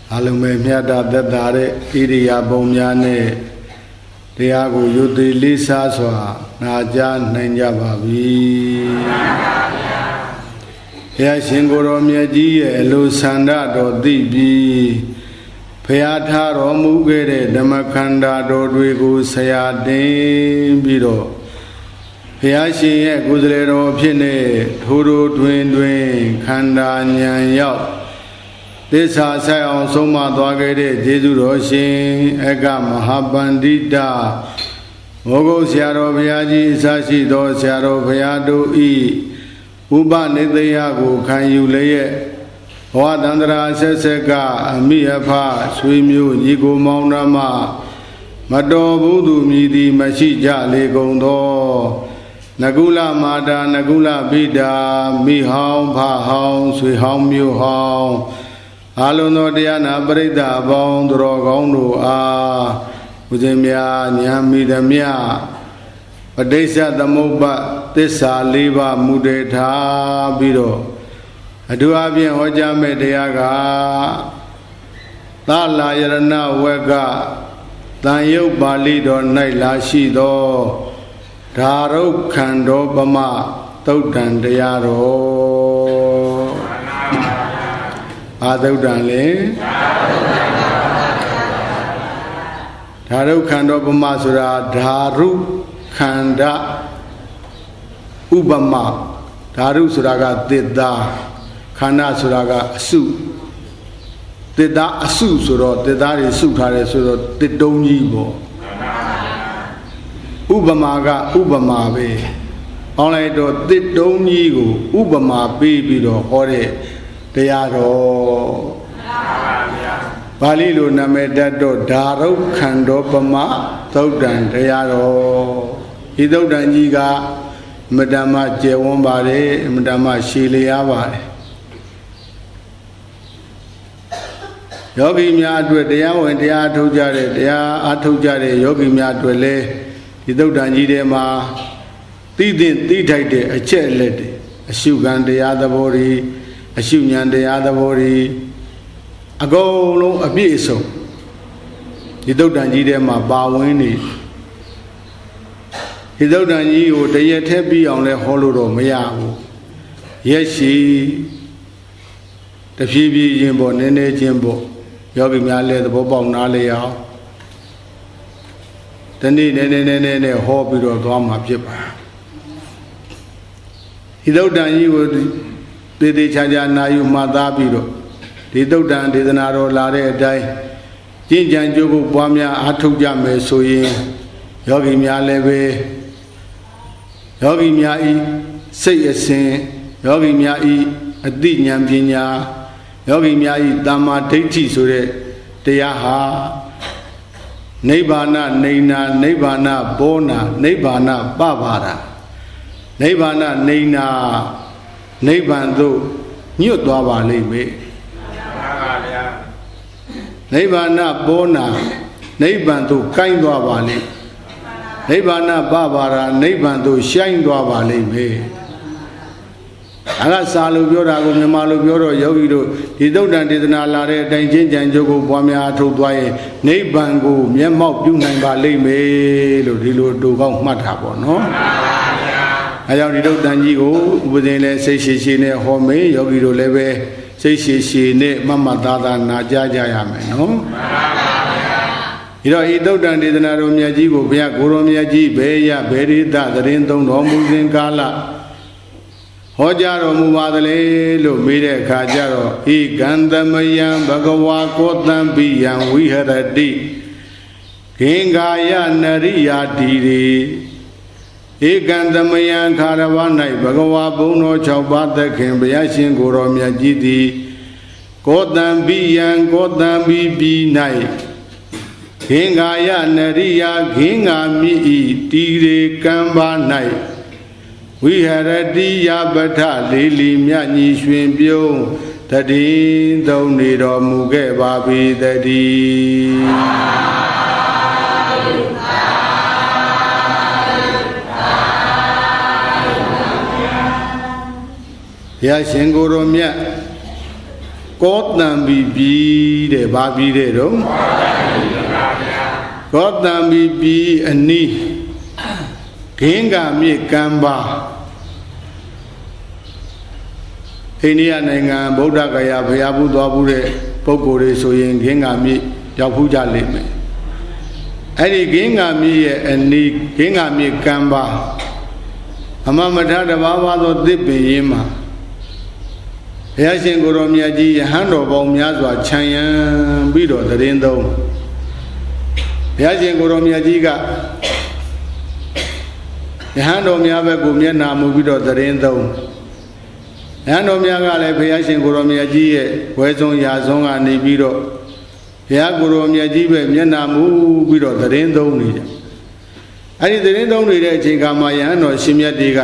အလုံးမဲ့မြတ်တာသက်သာတဲ့ဣရိယာပုံများနဲ့တရားကိုယုတိလေးစားစွာနာကြားနိုင်ကြပါပြီဘုရားရှင်ကိုယ်တော်မြတ်ကြီးရဲ့အလိုဆန္ဒတော်သိပြီးဘုရားထားတော်မူခဲ့တဲ့ဓမ္မခန္ဓာတော်တွေကိုဆရာတင်ပြီးတော့ဘုရားရှင်ရဲ့ကုသလေတော်ဖြစ်နေထိုးထိုးတွင်ခန္ဓာဉာဏ်ရောက်သစ္စာဆိုင်အောင်ဆုံးမသွားခဲ့တဲ့ကျေးဇူးတော်ရှင်အကမဟာပန္တိတာမောဂုတ်ဆရာတော်ဘုရားကြီးအစရှိသောဆရာတော်ဘုရားတို့ဤဥပနိသေယကိုခံယူလျက်ဘဝတန္တရာဆက်ဆက်ကအမိအဖဆွေမျိုးညီကိုမောင်နှမမတော်ဘူးသူမြည်သည်မရှိကြလေကုန်သောနကုလမာတာနကုလပိတာမိဟောင်းဖဟောင်းဆွေဟောင်းမျိုးဟောင်းအလုံးသောတရားနာပရိသတ်အပေါင်းသူတော်ကောင်းတို့အားဦးဇင်းများညာမိသမျှပဋိစ္စသမုပ္ပါသစ္စာ၄ပါးမူတည်ထားပြီးတော့အထူးအဖြင့်ဟောကြားမဲ့တရားကသလာယရဏဝက်ကတန်ယုတ်ပါဠိတော်၌လာရှိသောဓာရုခန္ဓောပမသုတ်တံတရားတော်အာသုတ်တံလေဓာရုခန္ဓောပမဆိုတာဓာရုခန္ဓာဥပမဓာရုဆိုတာကသစ္စာခန္ဓာဆိုတာကအစုသစ္စာအစုဆိုတော့သစ္စာတွေစုထားတယ်ဆိုတော့တစ်တုံးကြီးပေါ့ဥပမာကဥပမာပဲဟောလိုက်တော့တစ်တုံးကြီးကိုဥပမာပေးပြီးတော့ဟောတဲ့တရားတော်ပါဠိလိုနာမည်တတ်တော့ဓာရုခန္ဓောပမသုတ်တံတရားတော်ဒီသုတ်တံကြီးကအမတ္တမကျေဝန်းပါတယ်အမတ္တမရှိလျားပါတယ်ယောဂီများအတွက်တရားဝင်တရားအထုတ်ကြတဲ့တရားအထုတ်ကြတဲ့ယောဂီများအတွက်လည်းဒီသုတ်တံကြီးထဲမှာသိတဲ့သိထိုက်တဲ့အချက်အလက်တွေအရှုခံတရားသဘောတွေအရှုဉာဏ်တရားသဘောတွေအကုန်လုံးအပြည့်အစုံဒီသုတ်တံကြီးထဲမှာပါဝင်နေဒီသုတ်တံကြီးကိုတရက်ထက်ပြီးအောင်လဲဟောလို့တော့မရဘူးရက်ရှိတဖြည်းဖြည်းချင်းပေါ့နည်းနည်းချင်းပေါ့ယောဂီများလည်းသဘောပေါက်နားလေအောင်တနေ့နည်းနည်းဟောပြီးတော့သွားမှာဖြစ်ပါဒီသုတ်တံကြီးကိုသေသေးချာချာနာယူမှတ်သားပြီးတော့ဒီသုတ်တံဒေသနာတော်လာတဲ့အတိုင်းကျင့်ကြံကြိုးကိုပွားများအားထုတ်ကြမယ်ဆိုရင်ယောဂီများလည်းပဲယောဂီများဤစိတ်အစဉ်ယောဂီများဤအသိဉာဏ်ပညာယောဂီများဤတမ္မာဒိဋ္ဌိဆိုတဲ့တရားဟာနိဗ္ဗာန်နေနာနိဗ္ဗာန်ဘောနာနိဗ္ဗာန်ပပါဒနိဗ္ဗာန်နေနာနိဗ္ဗာန်သို့ညွတ်သွားပါလိမ့်မယ်နိဗ္ဗာန်ဘောနာနိဗ္ဗာန်သို့ကိုင်းသွားပါလိမ့်နိဗ္ဗာန်ပပါဒနိဗ္ဗာန်သို့ရှိုင်းသွားပါလိမ့်မယ်အဲ့ဒါစာလို့ပြောတာကိုမြန်မာလိုပြောတော့ယောဂီတို့ဒီသုတ်တံဒေသနာလာတဲ့အတိုင်းချင်းကြံကြုတ်ကိုပွားများထုတ်သွားရင်နိဗ္ဗာန်ကိုမျက်မှောက်ပြုနိုင်ပါလိမ့်မယ်လို့ဒီလိုတူကောင်းမှတ်တာပေါ့နော်အဲကြောင့်ဒီသုတ်တံကြီးကိုဥပဒေနဲ့စိတ်ရှိနဲ့ဟောမေးယောဂီတို့လည်းပဲစိတ်ရှိနဲ့မမသားသားနာကြားကြရမယ်နော်ဒီတော့ဤသုတ်တံဒေသနာတော်မြတ်ကြီးကိုဘုရားကိုရောမြတ်ကြီးဘေရဘေရိတသတင်းသုံးတော်မူစဉ်ကာလဟောကြားတော်မူပါသလေလို့မေးတဲ့အခါကျတော့ဤကံသမယံဘဂဝါကောတံပိယံဝိဟရတိဂင်္ဂာယနရိယာတိရေဧကံသမယံခါရဝ၌ဘဂဝါဘုံတော်6ပါးသခင်ဘုရားရှင်ကိုရောမြတ်ကြီးသည်ကောတံပိယံကောတံပိပိ၌ဂင်္ဂာယနရိယာဂင်္ဂာမိဤတိရေကံပါ၌ဝိဟရတိယပထလေးလီမြညီရွှင်ပြုံးတတိသုံးနေတော်မူခဲ့ပါပြီတတိဘုရားရှင်ကိုယ်တော်မြတ် có tạm bị để ba bị để đúng có tạm bị anh đi kiến cả miệt cam ba India này ngàn Bồ Đà Gaya phải abu doa bu để bốc cổ để soi yên kiến cả miệt giáo phu gia lệ mẹ anh đi kiến cả miệt anh đi kiến cả miệt cam ba ama matha da ba ba do tiếp bình yên mà Bia Shin Guru Mya Ji Yahan Do Bong Mya Swa Chanyan Bi Do Tharin Thong Bia Shin Guru Mya Ji Ka Yahan Do Mya Bek Ko Mya Na Mu Bi Do Tharin Thong Yahan Do Mya Ka Le Bia Shin Guru Mya Ji Ye Hwe Song Ya Song Ka Ni Bi Do Bia Guru Mya Ji Bek Mya Na Mu Bi Do Tharin Thong Ni Ai Tharin Thong Ni De Achain Ka Ma Yahan Do Shin Myat Ti Ka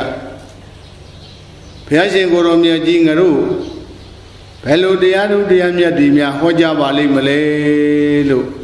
Bia Shin Guru Mya Ji Ngaru Hello, dear, dear, dear, Hoja Valley Malay.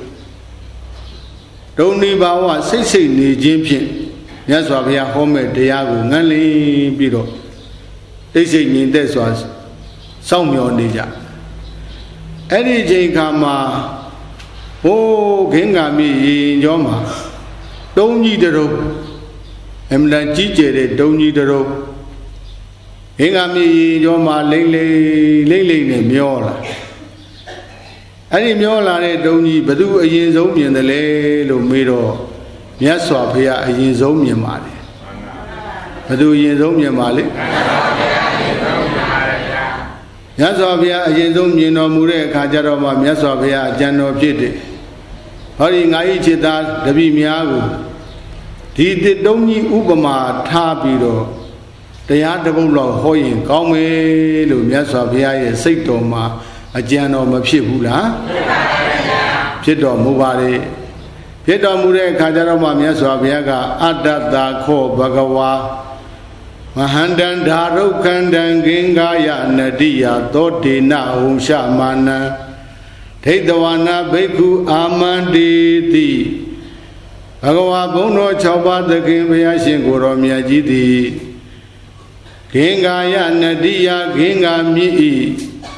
Don't need our 16 ni Jimpian. Yes, we are home at Diago, Nally Bido. They say in this was some your Nija. Eddie J. Kama, oh, Kingami in Joma. Don't need the rope. I'm not teacher, don't need the rope. Hingami Joma Lele Miola. Any Miola don't need Badu a Yinzomi and the Lelo Mido. Yaswa Pia a Yinzomi Mali. Badu Yinzomi Mali. Yaswa Pia a Yinzomi no Mure Kajaroma, Yaswa Pia, Jano Piti. Hurry Naichita, the Bimiago. Did Doni Ubama Tabido.တရားတပုတ်လောက်ဟောရင်ကောင်းမယ်လို့မြတ်စွာဘုရားရဲ့စိတ်တော်မှာအကြံတော်မဖြစ်ဘူးလားဖြစ်တော်မူပါလေဖြစ်တော်မူတဲ့အခါကျတော့မှမြတ်စွာဘုရားကအတ္တတာခောဘဂဝါမဟန္တံဓာရုခန္တံဂင်္ဂာယနတိယသောတေနဝံရှမာနံဒိဋ္ဌဝနာဘိက္ခုအာမန္တိတိဘဂဝါဘုန်းတော်6ပါးသခင်ဘုရားရှင်ကိုယ်တော်မြတ်ကြီးသည် Gingaya Nadia Ginga Mi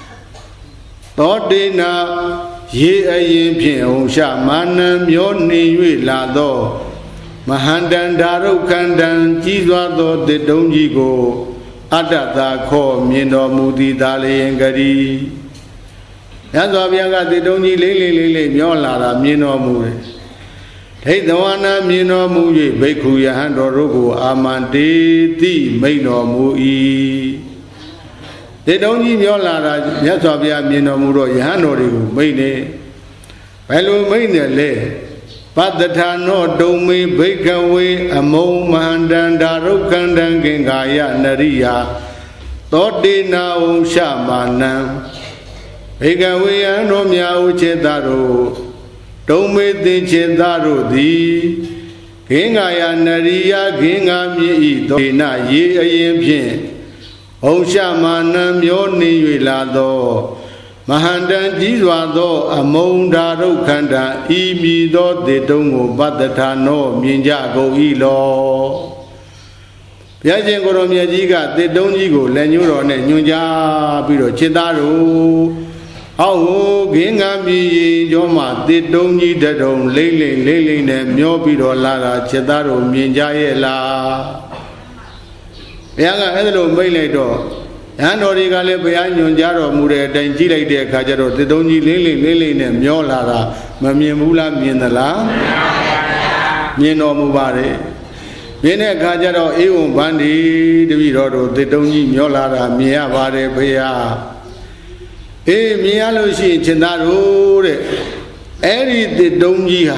Todina Ye Ayin Pion Shamanam Yoni Lado Mahandan Daru Kandan Jizwado de Donjigo Adata Ko Mino Mudi Dali and Gadi Yazabiaga de Donji Lili Miola Mino Mure Take the one Mino Muji, Beku Yahan Rogo, Amandi, Ti, Maino Mui. They don't need your lara, Yasabia Mino Muro, Yahanorigo, Maine. Hello, Maine Le. But the Tano, Domi, Bakaway, Amo, Mahandan, Darukandan, Gingaya, Naria. Todi now Shamanam. Bakaway, Anomia, Uchedaro. Don't make the Chendaro di Kingaya Naria, Kinga Mi, Dina, Ye Ayim, Oshamanam, Yoni Vilado, Mahandan Jizwado, Amon Daru Kanda, Imi do de Dongo, Badatano, Minjago Ilo. Yajin Goromiajiga, they don't go, Lenuron and Nuja, Biro Chendaro. Oh, Gingami, Yoma, they don't need that on Lele, and Miobido Lara, Chedaro, Minjaela. Yanga Hello Meledo, and Origale Bayan Yonjaro, Mure, Danjila de Kajaro, they don't need Lele, and Miolara, Mamimula Minala, Mino Mubare. Mene Kajaro, Ewan Bandi, the Virodo, they don't need Miolara, Mia Vare, Bea. Eh, Mialoshi, Chendaro, Eri de Dongia.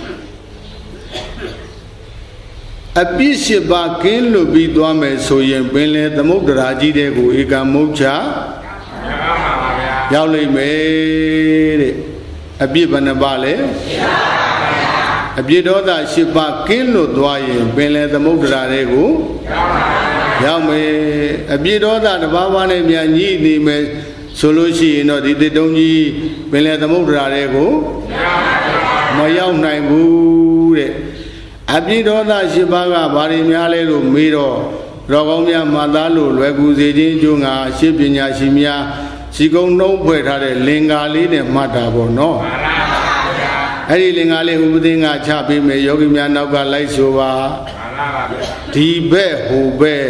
A bishop bakin lo be duame so yen benle, the Modraji de go, Ega Mocha Yauli made a bibanabale. A bidoda shipa kinlo dwaye, benle the Modrarego Yame, a bidoda, the Babane Miani, me. Solution, no, they don't need Bele the Modrarego. Mayam Naibu Abidona Shibaga, Barimiale, Miro, Rogomia Madalu, Reguzi, Junga, Shipinya Shimia, စီကုံနှုံးဖွဲ့ထားတဲ့လင်္ကာလေးနဲ့မှတ်တာပေါ့နော်အဲ့ဒီလင်္ကာလေးဥပဒေငါချပေးမယ်ယောဂီများနောက်ကလိုက်ဆိုပါဒီဘက်ဟိုဘက်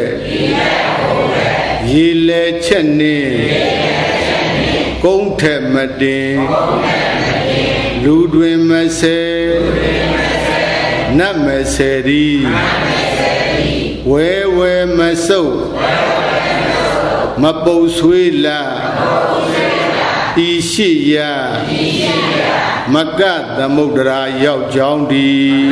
ရေလဲချက်နေကုန်းထက်မတင်လူတွင်မဆဲနတ်မဆဲဒီဝဲဝဲမဆုပ်မပုတ်ဆွေးလာဤရှိရမကသမုဒ္ဒရာရောက်ကြောင်းဒီ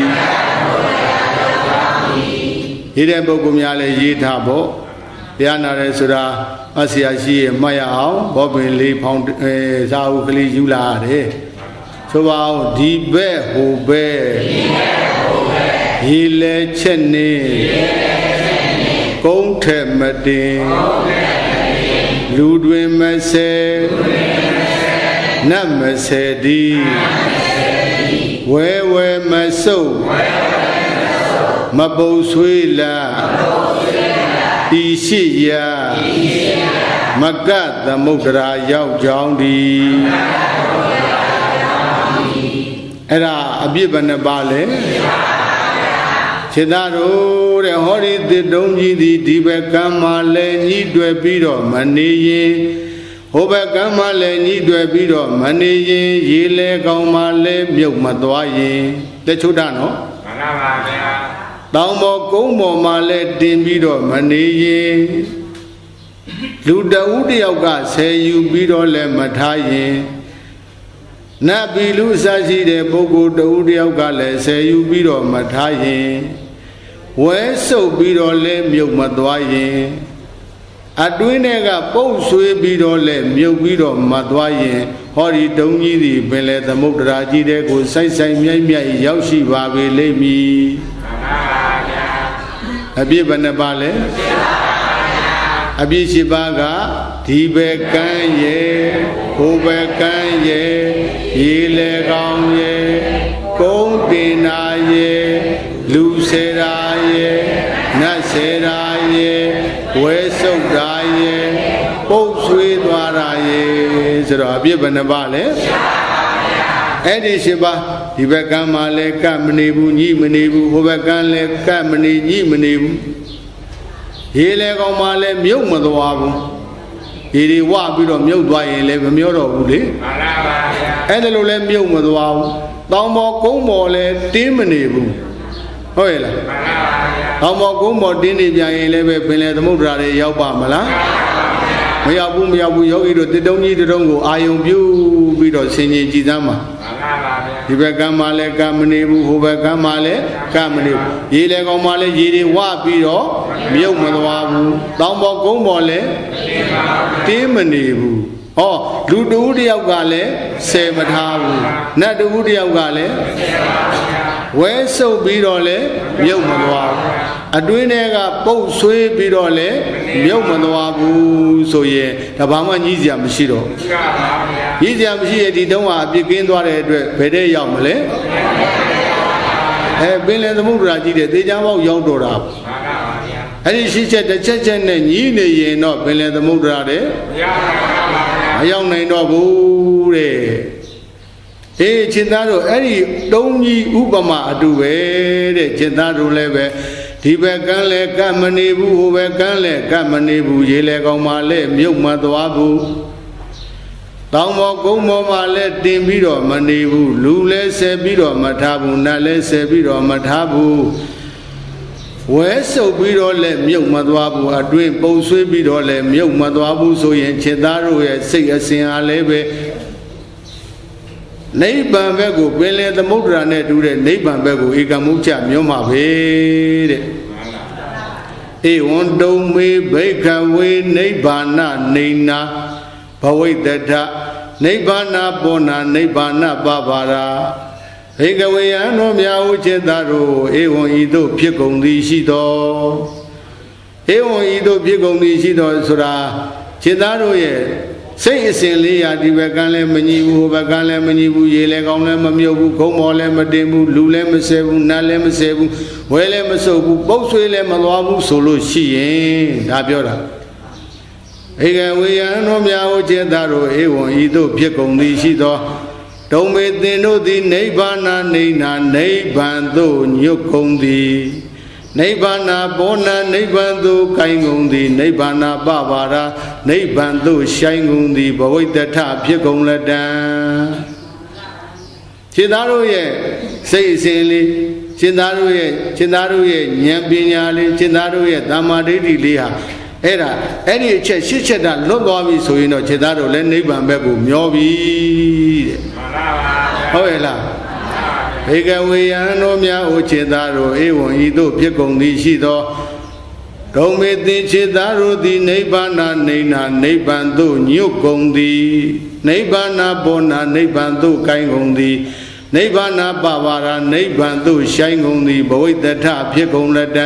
ဒီတဲ့ပုဂ္ဂိုလ်များလည်းရေးထားဖို့တရားနာရဲဆိုတာအဆရာရှိရမှတ်ရအောင်ဘောပင်လေးဖောင်းစာအုပ်ကလေးယူလာရတယ်ဆိုပါအောင်ဒီဘက်ဟိုဘက်ရေလဲချက်နေကုန်းထက်မတင်လူတွင်မဆဲနတ်မဆဲဒီဝဲဝဲမဆုပ်မပုတ်ဆွေးလာဤရှိရမကသမုဒ္ဒရာရောက်ကြောင်းဒီအဲ့ဒါအပြစ်ဘယ်နှပါလဲခြေသားတို့တဲ့ဟောဒီတစ်တုံးကြီးသည်ဒီဘက်ကမ်းမှာလဲညှိတွယ်ပြီးတော့မနေရင်ဟိုဘက်ကမ်းမှာလဲညှိတွယ်ပြီးတော့မနေရင်ရေလဲကောင်းမှာလဲမြုပ်မသွားရင်တဲ့ချုပ်တာနော်မှန်ပါဗျာတောင်ပေါ်ကုန်းပေါ်မှာလဲတင်ပြီးတော့မနေရင်လူတဦးတယောက်ကဆယ်ယူပြီးတော့လဲမထားရင်နတ်ပြည်လူအစရှိတဲ့ပုဂ္ဂိုလ်တဦးတယောက်ကလည်းဆယ်ယူပြီးတော့မထားရင်ဝဲဆုပ်ပြီးတော့လဲမြုပ်မသွားရင်အတွင်းထဲကပုတ်ဆွေးပြီးတော့လဲမြုပ်ပြီးတော့မသွားရင်ဟောဒီတုံးကြီးသည်ပင်လေသမုဒ္ဒရာကြီးတဲ့ကိုစိုက်ဆိုင်မြိုက်မြိုက်ရောက်ရှိပါပေလိမ့်မည်အပြည့်ဘယ်နှပါလဲအပြည့်ရှိပါကဒီဘက်ကမ်းရဲ့ဟိုဘက်ကမ်းရဲ့ရေလေကောင်းရဲ့ကုန်းတင်နာရဲ့လူစေရာရဲ့နတ်စေရာရဲ့ဝဲဆုပ်တာရဲ့ပုတ်ဆွေးသွားတာရဲ့ဆိုတော့အပြည့်ဘယ်နှပါလဲအဲ့ဒီရှိပါဒီဘက်ကမ်းမှာလဲကပ်မနေဘူးညှိမနေဘူးဟိုဘက်ကမ်းလဲကပ်မနေညှိမနေဘူးရေလေကောင်းမှာလဲမြုပ်မသွားဘူးဒီတွေဝပြီးတော့မြုပ်သွားရင်လည်းမမျောတော့ဘူးလေမှန်ပါဗျာအဲ့ဒါလိုလည်းမြုပ်မသွားဘူးတောင်ပေါ်ကုန်းပေါ်လည်းတင်းမနေဘူးဟုတ်ရဲ့လားမှန်ပါဗျာတောင်ပေါ်ကုန်းပေါ်တင်းနေပြန်ရင်လည်းပဲပင်လယ်သမုဒ္ဒရာတွေရောက်ပါမလားမရောက်ဘူးမရောက်ဘူးယောဂီတို့တစ်တုံးကြီးတစ်တုံးကိုအာယုံပြုပြီးတော့ဆင်ခြင်ကြည်စမ်းပါဒီဘက်ကမ်းမှာလည်းကမ်းမနေဘူးဟိုဘက်ကမ်းမှာလည်းကမ်းမနေဘူးရေလေကောင်မှာလည်းရေတွေဝပြီးတော့မြုပ်မသွားဘူးတောင်ပေါ်ကုန်းပေါ်လည်းတင်းမနေဘူးဟောလူတဦးတယောက်ကလည်းဆယ်မထားဘူးနတ်တဦးတယောက်ကလည်းဝဲဆုပ်ပြီးတော့လည်းမြုပ်မသွားဘူးအတွင်းထဲကပုတ်ဆွေးပြီးတော့လည်းမြုပ်မသွားဘူးဆိုရင်ဒါဘာမှညှိစရာမရှိတော့ညှိစရာမရှိရဲ့ဒီတုံးကအပြစ်ကင်းသွားတဲ့အတွက်ဘယ်တဲ့ရောက်မလဲပင်လယ်သမုဒ္ဒရာကြီးတဲ့သေချာပေါက်ရောက်တော့တာအဲ့ဒီရှိချက်တစ်ချက်ချက်နဲ့ညှိနေရင်တော့ပင်လယ်သမုဒ္ဒရာတဲ့မရောက်နိုင်တော့ဘူးတဲ့ခြေသားတို့အဲ့ဒီတုံးကြီးဥပမာအတူပဲတဲ့ခြေသားတို့လည်းပဲဒီဘက်ကမ်းလည်းကပ်မနေဘူးဟိုဘက်ကမ်းလည်းကပ်မနေဘူးရေလေကောင်မှလည်းမြုပ်မသွားဘူးတောင်ပေါ်ကုန်းပေါ်မှာလည်းတင်ပြီးတော့မနေဘူးလူလည်းဆယ်ပြီးတော့မထားဘူးနတ်လည်းဆယ်ပြီးတော့မထားဘူးဝဲဆုပ်ပြီးတော့လည်းမြုပ်မသွားဘူးအတွင်းပုံဆွေးပြီးတော့လည်းမြုပ်မသွားဘူးဆိုရင်ခြေသားတို့ရဲ့စိတ်အစဉ်အားလည်းပဲနိဗ္ဗာန်ဘက်ကိုပင်လေသမုဒ္ဒရာနဲ့တူတဲ့နိဗ္ဗာန်ဘက်ကိုဧကမုချမျောမှာပဲတဲ့ဧဝံတုံမေဘိက္ခဝေနိဗ္ဗာနနေနာဘဝိတ္တနိဗ္ဗာနပောနာနိဗ္ဗာနပပါရာဘိက္ခဝေယံတို့မြာဟုจิตသားတို့ဧဝံဤသို့ဖြစ်ကုန်သည်ရှိတော်ဧဝံဤသို့ဖြစ်ကုန်သည်ရှိတော်ဆိုတာจิตသားတို့ရဲ့စိတ်အစဉ်လေးရာဒီဘက်ကမ်းလည်းမညီဘူးဟိုဘက်ကမ်းလည်းမညီဘူးရေလည်းကောင်းလည်းမမြုပ်ဘူးခုံးမော်လည်းမတင်ဘူးလူလည်းမဆဲဘူးနတ်လည်းမဆဲဘူးဝဲလည်းမဆုပ်ဘူးပုတ်ဆွေးလည်းမသွားဘူးဆိုလို့ရှိရင်ဒါပြောတာဧကဝေယံတို့မြတ်ဦးจิตတို့ဧဝံဤသို့ဖြစ်ကုန်သည်ရှိသောဒုံမေသင်တို့သည်နိဗ္ဗာန်နေနာနိဗ္ဗာန်သို့ညွတ်ကုန်သည်နိဗ္ဗာန်ဘောနနိဗ္ဗာန်သို့ကိုင်းကုန်သည်နိဗ္ဗာန်ပပါရာနိဗ္ဗာန်သို့ရှိုင်းကုန်သည်ဘဝိတ္တထဖြစ်ကုန်လတံจิตတို့ရဲ့စိတ်အစဉ်လေးจิตတို့ရဲ့ဉာဏ်ပညာလေးจิตတို့ရဲ့သမ္မာဒိဋ္ဌိလေးဟာအဲ့ဒီအချက်ရှစ်ချက်တာလွတ်သွားပြီဆိုရင်တော့จิตတို့လည်းနိဗ္ဗာန်ဘက်ကိုမျောပြီတဲ့မှန်ပါပါဟုတ်ရဲ့လားဘေကဝေယံတို့များအိုจิตတို့ဧဝံဤသို့ဖြစ်ကုန်သည်ရှိသောဒုံမေတိจิตတို့သည်နိဗ္ဗာန်နေနာနိဗ္ဗာန်သို့ညွတ်ကုန်သည်နိဗ္ဗာန်ပေါ်နာနိဗ္ဗာန်သို့ကိုင်းကုန်သည်နိဗ္ဗာန်ပပါရာနိဗ္ဗာန်သို့ရှိုင်းကုန်သည်ဘဝိတ္တထဖြစ်ကုန်လတံ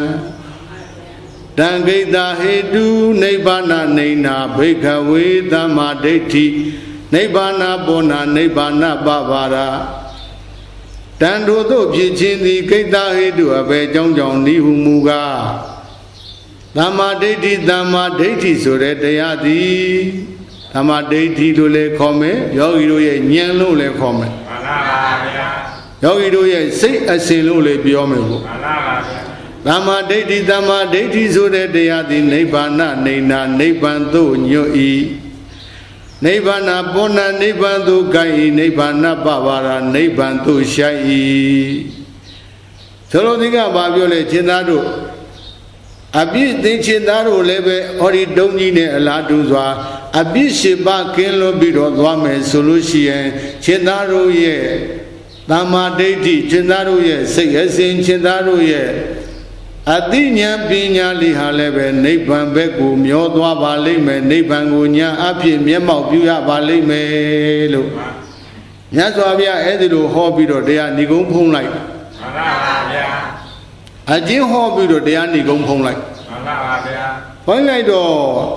တံဂိတဟေတုနိဗ္ဗာန်နေနာဘိက္ခဝေသမ္မာဒိဋ္ဌိနိဗ္ဗာန်ပေါ်နာနိဗ္ဗာန်ပပါရာတံတို့သို့ဖြစ်ခြင်းသည်ဂိတဟေတုအဘယ်ကြောင့်နိဟုမူကားသမ္မာဒိဋ္ဌိဆိုတဲ့တရားသည်သမ္မာဒိဋ္ဌိလို့လည်းခေါ်မယ်ယောဂီတို့ရဲ့ဉာဏ်လို့လည်းခေါ်မယ်မှန်ပါပါဗျာယောဂီတို့ရဲ့စိတ်အစဉ်လို့လည်းပြောမယ်ပေါ့မှန်ပါပါဗျာသမ္မာဒိဋ္ဌိဆိုတဲ့တရားသည်နိဗ္ဗာန်နေနာနိဗ္ဗာန်သို့ညွတ်၏နိဗ္ဗာန်ပေါ်နာနိဗ္ဗာန်သို့ကိုင်း၏နိဗ္ဗာန်ပပါရာနိဗ္ဗာန်သို့ရှိုင်း၏ဆိုလိုသည်ကဘာပြောလဲจิตတို့အပြစ်သင်จิตတို့လည်းပဲဟောဒီဒုံကြီးနဲ့အလားတူစွာအပြစ်ရှိပါကင်းလွတ်ပြီးတော့သွားမယ်ဆိုလို့ရှိရင်จิตတို့ရဲ့သမ္မာဒိဋ္ဌိจิตတို့ရဲ့စိတ်အစဉ်จิตတို့ရဲ့အသိဉာဏ်ပညာလေးဟာလည်းပဲနိဗ္ဗာန်ဘက်ကိုမျောသွားပါလိမ့်မယ်နိဗ္ဗာန်ကိုဉာဏ်အဖြစ်မျက်မှောက်ပြုရပါလိမ့်မယ်လို့မြတ်စွာဘုရားအဲ့ဒီလိုဟောပြီးတော့တရားဏိဂုံးဖုံးလိုက်မှန်ပါပါဗျာအကျဉ်းဟောပြီးတော့တရားဏိဂုံးဖုံးလိုက်မှန်ပါပါဗျာဖုံးလိုက်တော့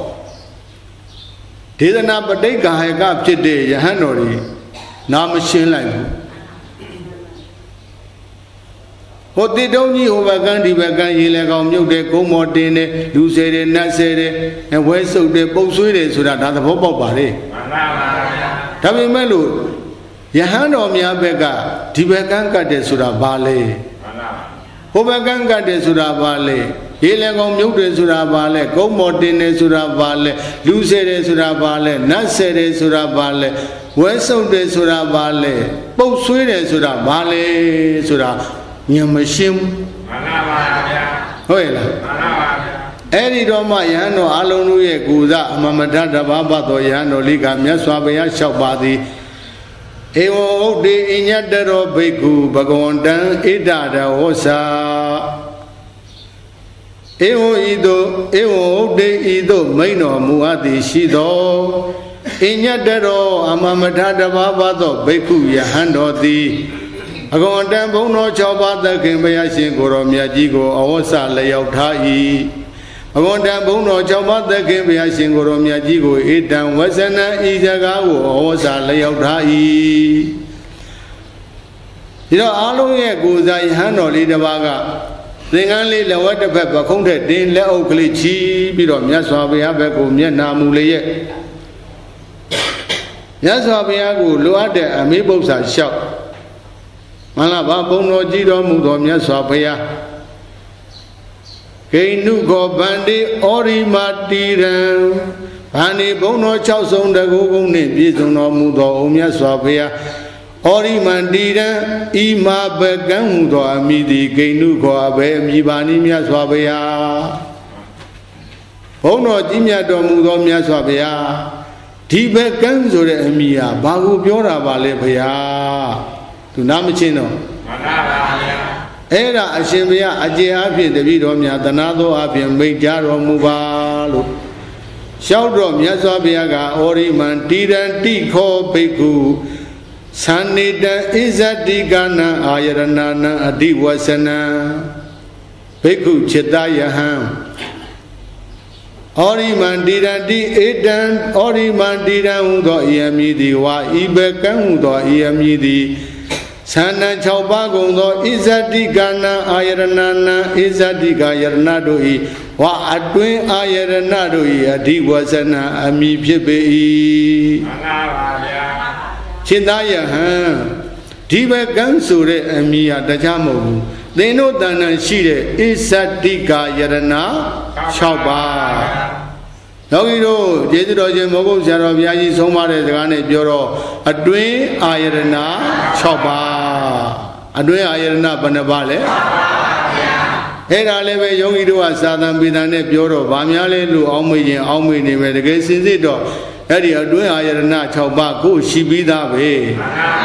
ဒေသနာပဋိက္ခာဟကဖြစ်တဲ့ယဟန်တော်ကြီးနာမရှင်းလိုက်ဘူးဟိုတိတုံးကြီးဟိုဘကန်းဒီဘကန်းရေလေကောင်မြုပ်တယ်ကုန်းမော်တင်တယ်လူဆယ်တယ်နတ်ဆယ်တယ်ဝဲဆုပ်တယ်ပုတ်ဆွေးတယ်ဆိုတာဒါသဘောပေါက်ပါလေမှန်ပါပါဗျာဒါပေမဲ့လို့ယဟန်တော်များဘက်ကဒီဘကန်းကတ်တယ်ဆိုတာဘာလဲမှန်ပါဟိုဘကန်းကတ်တယ်ဆိုတာဘာလဲရေလေကောင်မြုပ်တယ်ဆိုတာဘာလဲကုန်းမော်တင်တယ်ဆိုတာဘာလဲလူဆယ်တယ်ဆိုတာဘာလဲနတ်ဆယ်တယ်ဆိုတာဘာလဲဝဲဆုပ်တယ်ဆိုတာဘာလဲပုတ်ဆွေးတယ်ဆိုတာဘာလဲဆိုတာဉာဏ်မရှင်းဘူးမှန်ပါပါဗျာဟုတ်ရဲ့လားမှန်ပါပါဗျာအဲ့ဒီတော့မှယဟန်တော်အလုံးတို့ရဲ့ကုသအမမထတဘာဘသောယဟန်တော်လေးကမြတ်စွာဘုရားလျှောက်ပါသည်ဧဝံဥဒ္ဒေအညတရောဘိက္ခုဘဂဝန္တံဣဒရဟောစာဧဝံဥဒ္ဒေဤသို့မိန်တော်မူအပ်သည်ရှိသောအညတရောအမမထတဘာဘသောဘိက္ခုယဟန်တော်သည်အကောင်တန်ဘုံတော်6ပါးသခင်ဘုရားရှင်ကိုရောမြတ်ကြီးကိုအဝတ်စလျောက်ထား၏အကောင်တန်ဘုံတော်6ပါးသခင်ဘုရားရှင်ကိုရောမြတ်ကြီးကိုဧတံဝဇနံဤစကားကိုအဝတ်စလျောက်ထား၏ဒီတော့အားလုံးရဲ့ကိုယ်စားယဟန်တော်လေးတစ်ပါးကသင်္ကန်းလေးလက်ဝဲတစ်ဖက်ပခုံးထက်တင်လက်အုပ်ကလေးချီပြီးတော့မြတ်စွာဘုရားဘက်ကိုမျက်နာမူလျက်မြတ်စွာဘုရားကိုလိုအပ်တဲ့အမေးပု္ပ္ပာလျှောက်မင်္ဂလာပါဘုံတော်ကြည်တော်မူသောမြတ်စွာဘုရားဂိဏုခောဗန္တိဩရိမာတိရံဗန္တိဘုံတော်6ဆုံးတကူကုန်းနှင့်ပြည့်စုံတော်မူသောအိုမြတ်စွာဘုရားဩရိမန္တိရံဤမာပကံဟူသောအမိသည်ဂိဏုခောအဘယ်အမိပါနည်းမြတ်စွာဘုရားဘုံတော်ကြီးမြတ်တော်မူသောမြတ်စွာဘုရားဒီဘကံဆိုတဲ့အမိဟာဘာကိုပြောတာပါလဲဘုရားသူနာမချင်းတော့မှန်ပါပါဗျာအဲ့ဒါအရှင်ဘုရားအကျေအဖြစ်တပည့်တော်များသနာတော်အဖြစ်မိန့်ကြားတော်မူပါလို့လျှောက်တော်မြတ်စွာဘုရားကဩရိမန္တိရံတိခောဘိက္ခုသန္နိတံဣဇတိကနံအာယရဏနံအဓိဝဆနံဘိက္ခုจิตယဟံဩရိမန္တိရံတိဧတံဩရိမန္တိရံဟူသောဤအမည်သည်ဝါဤဘကံဟူသောဤအမည်သည် Sana chaupa gondo izati kana ayarana izati kayarana doi wa adwin ayarana doi adiwasana ami phibe Chindaya ha Diva gansure ami adaja mogu Deno dana shire izati kayarana chaupa Yogiro Jedro Mogo Zaro Yaji Somare Gane Bureau Adwin Ayarana Chopa Adwin Ayarana Banabale Hera Leve Yogi do Asadam Bidane Bureau Bamiale Lu Almi Almi Medication Zido Eddie Adwin Ayarana Chopa Go Shibida Way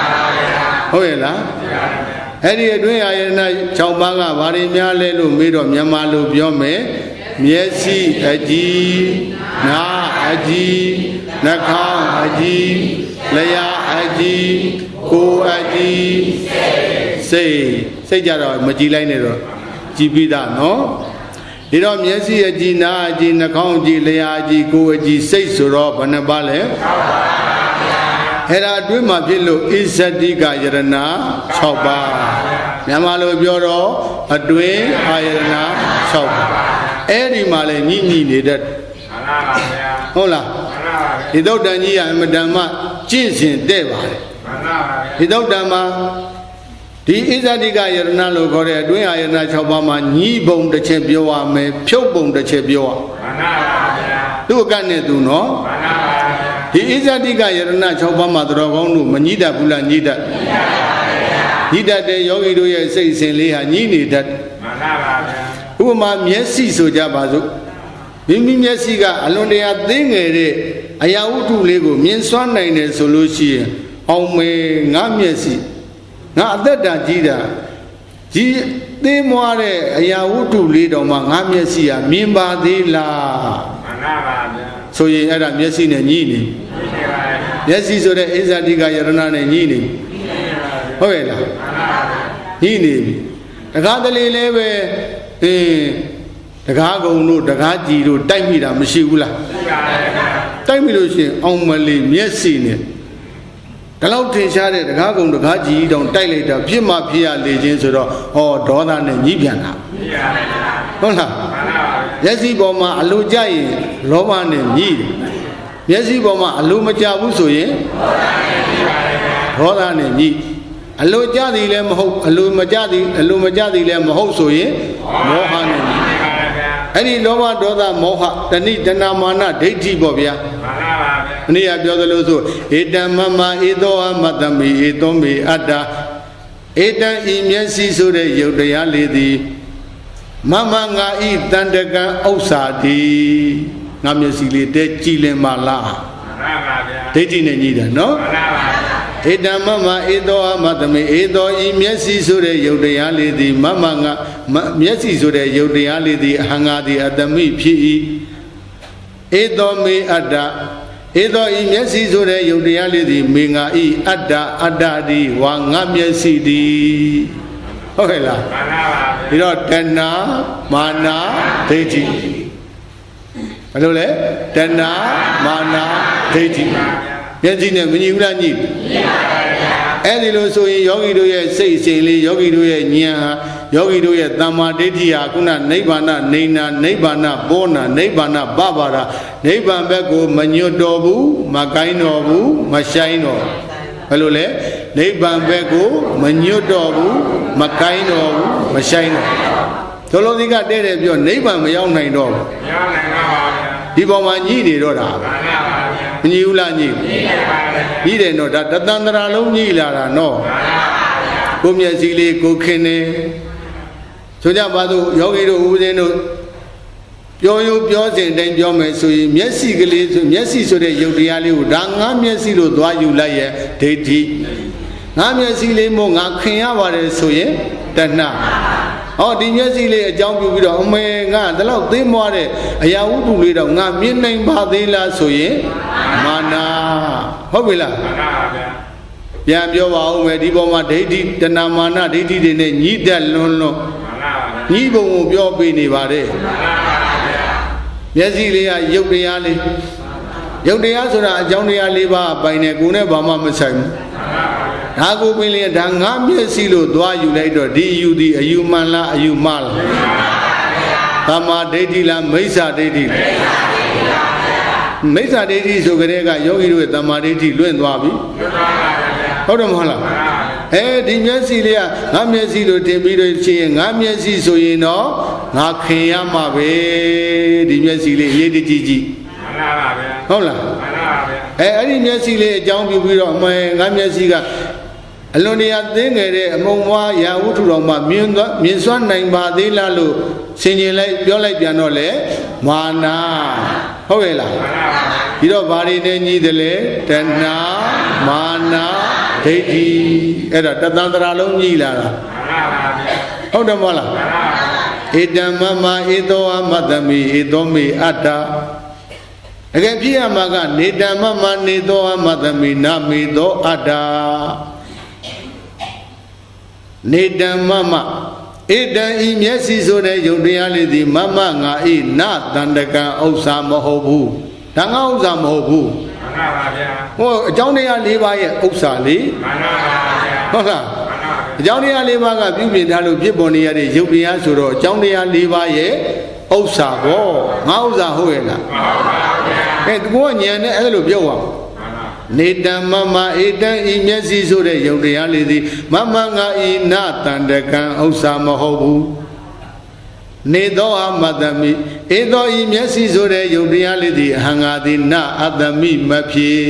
Hoela Eddie Adwin Ayarana Chopaga Varimale Lu Mido Yamalu Biome Miesi Aji Na Aji Nakha Aji Laya Aji Ko Aji Say Jaro Majilai Nero Jibida no Diro Miesi Aji Na Aji Nakha Aji Laya Aji Ko Aji Say Suro Banabale Hera Dwima Pilo Isadika Yarana Chopa Yamalo Bioro Adwin Ayarana Chopa Eri male ni needed. Hola. Without Dania and Madama, Jinsin Deva. Without Dama, the Izadiga Yarnalo Korea, doing Ayana Chabama, Ni Bone the Chebioa, me Pio Bone the Chebioa. Do Gane do no? The Izadiga Yarna Chabama, Dragonu, Manida Bula Nida. Nida de Yogi do ya say, Leha, Nini that. Uma Miesi so Jabazo. Mimi Miesiga, Alonea Dingere, Ayautu Lego, Mienswana in a solution. Ome Namiesi. Not that Jida. De Moare, Ayautu Lido, Mangamiesia, Mimba de la. So ye had a Miesi and Yini. Yes, so the Izadiga Yarana and Yini. However, Yini. The Gadali Leve. The Gago no, the Gaji, Taimida, Mishula. Taimido, Omali, Miesine. The Lautin Shade, the Gago, the Gaji, don't dilate a Pima Pia legends or Dodan and Yibiana. Hola. Yesi Boma, Alujai, Roman and Yi. Yesi Boma, Alumaja Usoye. Rodan and Yi. Alujadi lem ho, Alumajadi lem hosoye, Mohan. Any Nova Doda Moha, the need the Namana, Deji Bobia. Nia Biodalozo, Eda Mama, Edo, Madame, Edomi, Ada, Eda Imiesi Sure, Yodea lady. Mama nga eat Dandaga Osadi, Namiasili, De Chile Mala. Deji Nida, no? Eda mama edo madame edo imiesi sure yodea lady mama miesi sure yodea lady hangadi adami phi edo me ada edo imiesi sure yodea lady menga I ada di wa nga miesi di okay la iro tana mana deji hello le tana mana deji Yanzi ne Minula need. Edilo so Yogi do ye say Sili, Yogi do ye Nya, Yogi do ye Dama Dedia, Kuna, Nebana, Nena, Nebana, Bona, Nebana, Babara, Neban Bego, Manyodobu, Magainobu, Mashaino. Hello, Neban Bego, Manyodobu, Makainobu, Mashaino. Tolodiga did your neighbor, my young night dog. People want needed or Nula He didn't know that Tandra Nila no. Gumia Zili, Gokene. So that Badu, Yogi, who they know. Yo, yours and then Yome, so Messi, Messi, so that you really would Danga Messi, do I you lie, Tati. Namesi Monga, Kenya, so ye, that now. Oh, the Messi, a jump with Omega, the love they more. A Yahu leader, not meaning Badila, so ye. Mana, Hobila. Yamio, where Diboma dated the Namana, they didn't need that no. Nibo, your Bini Vare. Yazilia, Yobiali. Yobiasura, Jonia Liva, by Neguna Bama Masam. ဒါကိုပင်လေဒါငါမျက်စိလို့သွားယူလိုက်တော့ဒီအယူဒီအယူမှန်လားအယူမှားလားသမ္မာဒိဋ္ဌိလားမိစ္ဆာဒိဋ္ဌိလားမိစ္ဆာဒိဋ္ဌိဆိုကြတဲ့ကယောဂီတို့ရဲ့သမ္မာဒိဋ္ဌိလွင့်သွားပြီဟုတ်တယ်မဟုတ်လားဒီမျက်စိလေးကငါမျက်စိလို့တင်ပြီးတော့ချင်းငါမျက်စိဆိုရင်တော့ငါခင်ရမှာပဲဒီမျက်စိလေးရေးတကြည့်ကြည့်မှန်ပါဗျာဟုတ်လားမှန်ပါဗျာအဲ့ဒီမျက်စိလေးအကြောင်းပြုပြီးတော့အမှန်ငါမျက်စိကအလွန်တရာသိငယ်တဲ့အမုံမွားရာဝတ္ထုတော်မှာမြင်စွမ်းနိုင်ပါသေးလားလို့ဆင်ခြင်လိုက်ပြောလိုက်ပြန်တော့လေမာနာဟုတ်ရဲ့လားဒီတော့ဘာတွေနဲ့ညီတယ်လဲတဏှာမာနာဒိဋ္ဌိအဲ့ဒါတသန္တရာလုံးညီလာတာဟုတ်တယ်မဟုတ်လားဧတံမမဧသောအမတ္တမိဧသောမေအတ္တတကယ်ဖြစ်ရမှာကနေတံမမနေသောအမတ္တမိနာမေသောအတ္တနေတံမမဧတံဤမျက်စိဆိုတဲ့ယုတ်တရားလေးဒီမမငါဤနတန္တကံဥစ္စာမဟုတ်ဘူးဒါငါဥစ္စာမဟုတ်ဘူးမှန်ပါဗျာဟိုအကြောင်းတရား၄ပါးရဲ့ဥစ္စာလေမှန်ပါဗျာဟုတ်လားအကြောင်းတရား၄ပါးကပြုပြင်ထားလို့ဖြစ်ပေါ်နေရတဲ့ယုတ်တရားဆိုတော့အကြောင်းတရား၄ပါးရဲ့ဥစ္စာပေါ့ငါဥစ္စာဟုတ်ရဲ့လားမှန်ပါဗျာသူကညံနဲ့အဲ့လိုပြောအောင်နေတံမမဧတံဤမျက်စိဆိုတဲ့ယုတ်တရားလေးသည်မမငါဤနတန္တကံဥစ္စာမဟုတ်ဘူးနေသောအမတ္တမိဧသောဤမျက်စိဆိုတဲ့ယုတ်တရားလေးသည်အဟံငါသည်နအတ္တမိမဖြစ်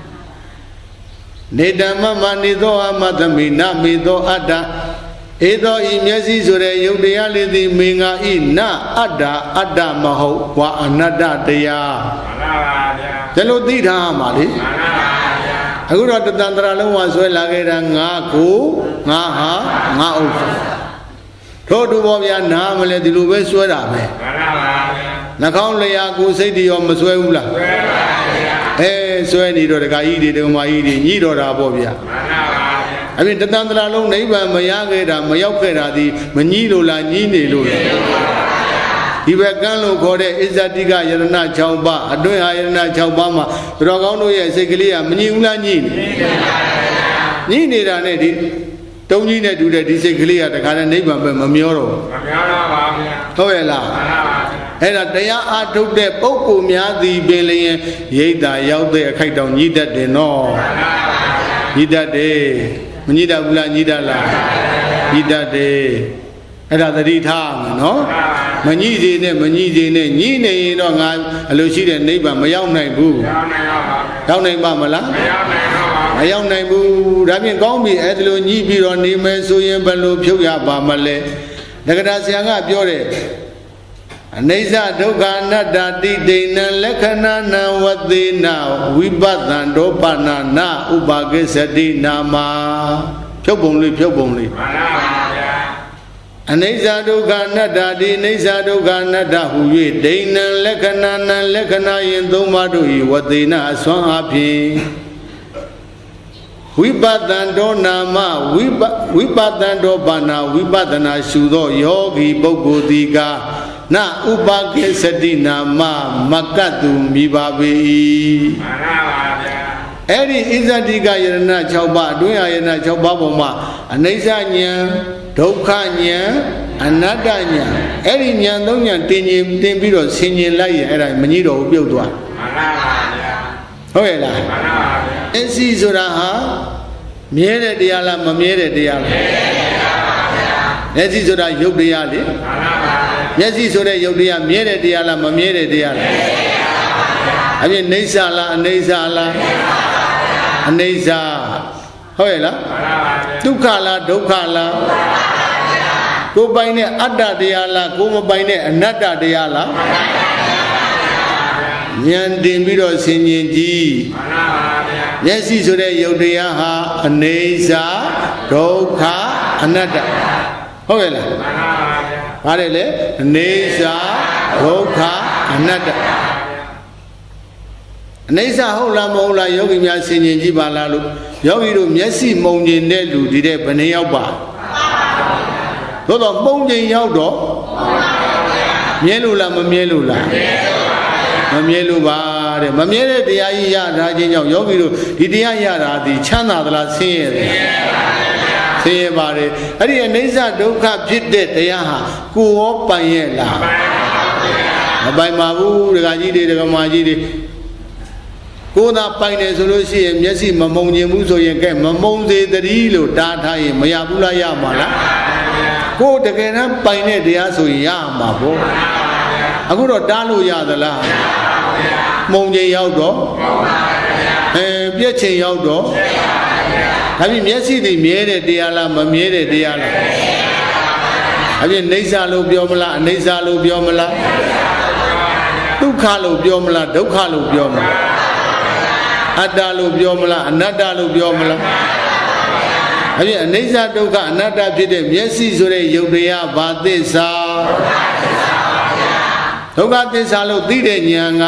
နေတံမမနေသောအမတ္တမိနမေသောအတ္တဧသောဤမျက်စိဆိုတဲ့ယုတ်တရားလေးသည်မေငါဤနအတ္တအတ္တမဟုတ်ဝါအနတ္တတရားမှန်ပါဗျာဒါလို့သိထားမှာလေမှန်ပါဗျာအခုတော့တသန္တရာလုံးဝဆွဲလာခဲ့တာငါကိုငါဟာငါဥစ္စာတို့တူပေါ်ဗျာနားမလဲဒီလိုပဲဆွဲတာပဲမှန်ပါဗျာနှာခေါင်းလျာကိုစိတ်တရောမဆွဲဘူးလားဆွဲပါဗျာဆွဲနေတော့ဒကာကြီးတွေဒကာမကြီးတွေညှိတော့တာပေါ့ဗျာမှန်ပါအပြင်တသန္တရာလုံးနိဗ္ဗာန်မရခဲ့တာမရောက်ခဲ့တာဒီမညှိလို့လားညှိနေလို့လားဒီဘက်ကန်းလို့ခေါ်တဲ့အစ္ဆတိကယရဏ6ပါးအတွင်းဟာယရဏ6ပါးမှာတော်ကောင်းတို့ရဲ့စိတ်ကလေးကမညှိဘူးလားညှိနေနေတာနဲ့ဒီတုံးကြီးနဲ့တူတဲ့ဒီစိတ်ကလေးကတခါနဲ့နိဗ္ဗာန်ပဲမမျောတော့မမျောတော့ပါဗျာဟုတ်ရဲ့လားအဲ့ဒါတရားအားထုတ်တဲ့ပုဂ္ဂိုလ်များသည်ပင်လျင်ရိတ်တာရောက်တဲ့အခိုက်တောင်ညှိတတ်တယ်နော်ညှိတတ်တယ်မညှိတတ်ဘူးလားညှိတတ်လားညှိတတ်တယ်အဲ့ဒါသတိထားမယ်နော်မညှိစေနဲ့မညှိစေနဲ့ညှိနေရင်တော့ငါအလိုရှိတဲ့နိဗ္ဗာန်မရောက်နိုင်ဘူးရောက်နိုင်ပါမလားမရောက်နိုင်ဘူးဒါဖြင့်ကောင်းပြီအဲ့ဒါလိုညှိပြီးတော့နေမယ်ဆိုရင်ဘယ်လိုဖြုတ်ရပါမလဲတက္ကရာဆရာကပြောတယ်အနိစ္စဒုက္ခအနတ္တတိဒိဏံလက္ခဏာနံဝသေနဝိပဿန္တောပနာနာဥပါကိစ္စတိနာမဖြုတ်ပုံလေးမှန်ပါဗျာအနိစ္စဒုက္ခအနတ္တတိအနိစ္စဒုက္ခအနတ္တဟူ၍ဒိဏံလက္ခဏာနံလက္ခဏာယင်သုံးပါးတို့၏ဝသေနအစွမ်းအပြင်ဝိပဿန္တောနာမဝိပဿန္တောပါဏဝိပဿနာရှုသောယောဂီပုဂ္ဂိုလ်သည်ကနာဥပကိစ္စတိနာမမကတ်သူမိပါပေ၏မှန်ပါဗျာအဲ့ဒီဣဇတိကယရဏ6ပါးအတွင်းယရဏ6ပါးပေါ်မှာအနိစ္စဉာဏ်ဒုက္ခဉာဏ်အနတ္တဉာဏ်အဲ့ဒီဉာဏ်သုံးဉာဏ်တင်ပြီးတော့ဆင်ញင်လိုက်ရင်အဲ့ဒါမကြီးတော့ဘူးပြုတ်သွားမှန်ပါဗျာဟုတ်ရဲ့လားမှန်ပါဗျာအစီဆိုတာဟာမြဲတဲ့တရားလားမမြဲတဲ့တရားလားမြဲတဲ့တရားပါဗျာမျက်စိဆိုတာရုပ်တရားလေမှန်ပါမျက်စိဆိုတဲ့ယုတ်တရားမြဲတဲ့တရားလားမမြဲတဲ့တရားလားအပြင်နေဆာလားအနေဆာလားအနေဆာဟုတ်ရဲ့လားဒုက္ခလားဒုက္ခလားကိုယ်ပိုင်တဲ့အတ္တတရားလားကိုယ်မပိုင်တဲ့အနတ္တတရားလားဉာဏ်တင်ပြီးတော့ဆင်ញင်ကြည့်မျက်စိဆိုတဲ့ယုတ်တရားဟာအနေဆာဒုက္ခအနတ္တဟုတ်ရဲ့လားပါတယ်လေအနေစာဒုက္ခအနတ္တအနေစာဟုတ်လားမဟုတ်လားယောဂီများဆင်ញင်ကြည့်ပါလားလို့ယောဂီတို့မျက်စိမှုံကျင်တဲ့လူဒီတဲ့ဘယ်နှယောက်ပါသို့တော့မှုံကျင်ရောက်တော့မြဲလို့လားမမြဲလို့လားမမြဲလို့ပါတဲ့မမြဲတဲ့တရားကြီးရထားခြင်းကြောင့်ယောဂီတို့ဒီတရားရတာဒီချမ်းသာသလားဆင်းရဲတယ်ဆင်းရဲပါတယ်အဲ့ဒီအနိစ္စဒုက္ခဖြစ်တဲ့တရားဟာကိုယ်ရောပိုင်ရဲ့လားမပိုင်ပါဘူးဒကာကြီးတွေဒကာမကြီးတွေကိုယ်သာပိုင်တယ်ဆိုလို့ရှိရင်မျက်စိမမုံကျင်ဘူးဆိုရင်ကဲမမုံစေတည်းလို့တားထားရင်မရဘူးလားရမှာလားကိုယ်တကယ်တမ်းပိုင်တဲ့တရားဆိုရင်ရမှာပေါ့အခုတော့တားလို့ရသလားမုံကျင်ရောက်တော့ပြက်ချိန်ရောက်တော့ဒါဖြင့်မျက်စိတွေမြဲတဲ့တရားလားမမြဲတဲ့တရားလားဒါဖြင့်နေဆာလို့ပြောမလားအနေဆာလို့ပြောမလားဒုက္ခလို့ပြောမလားဒုက္ခလို့ပြောမလားအတ္တလို့ပြောမလားအနတ္တလို့ပြောမလားဒါဖြင့်အနေဆာဒုက္ခအနတ္တဖြစ်တဲ့မျက်စိဆိုတဲ့ယုတ်တရားဘာသစ္စာဒုက္ခသစ္စာလို့သိတဲ့ဉာဏ်က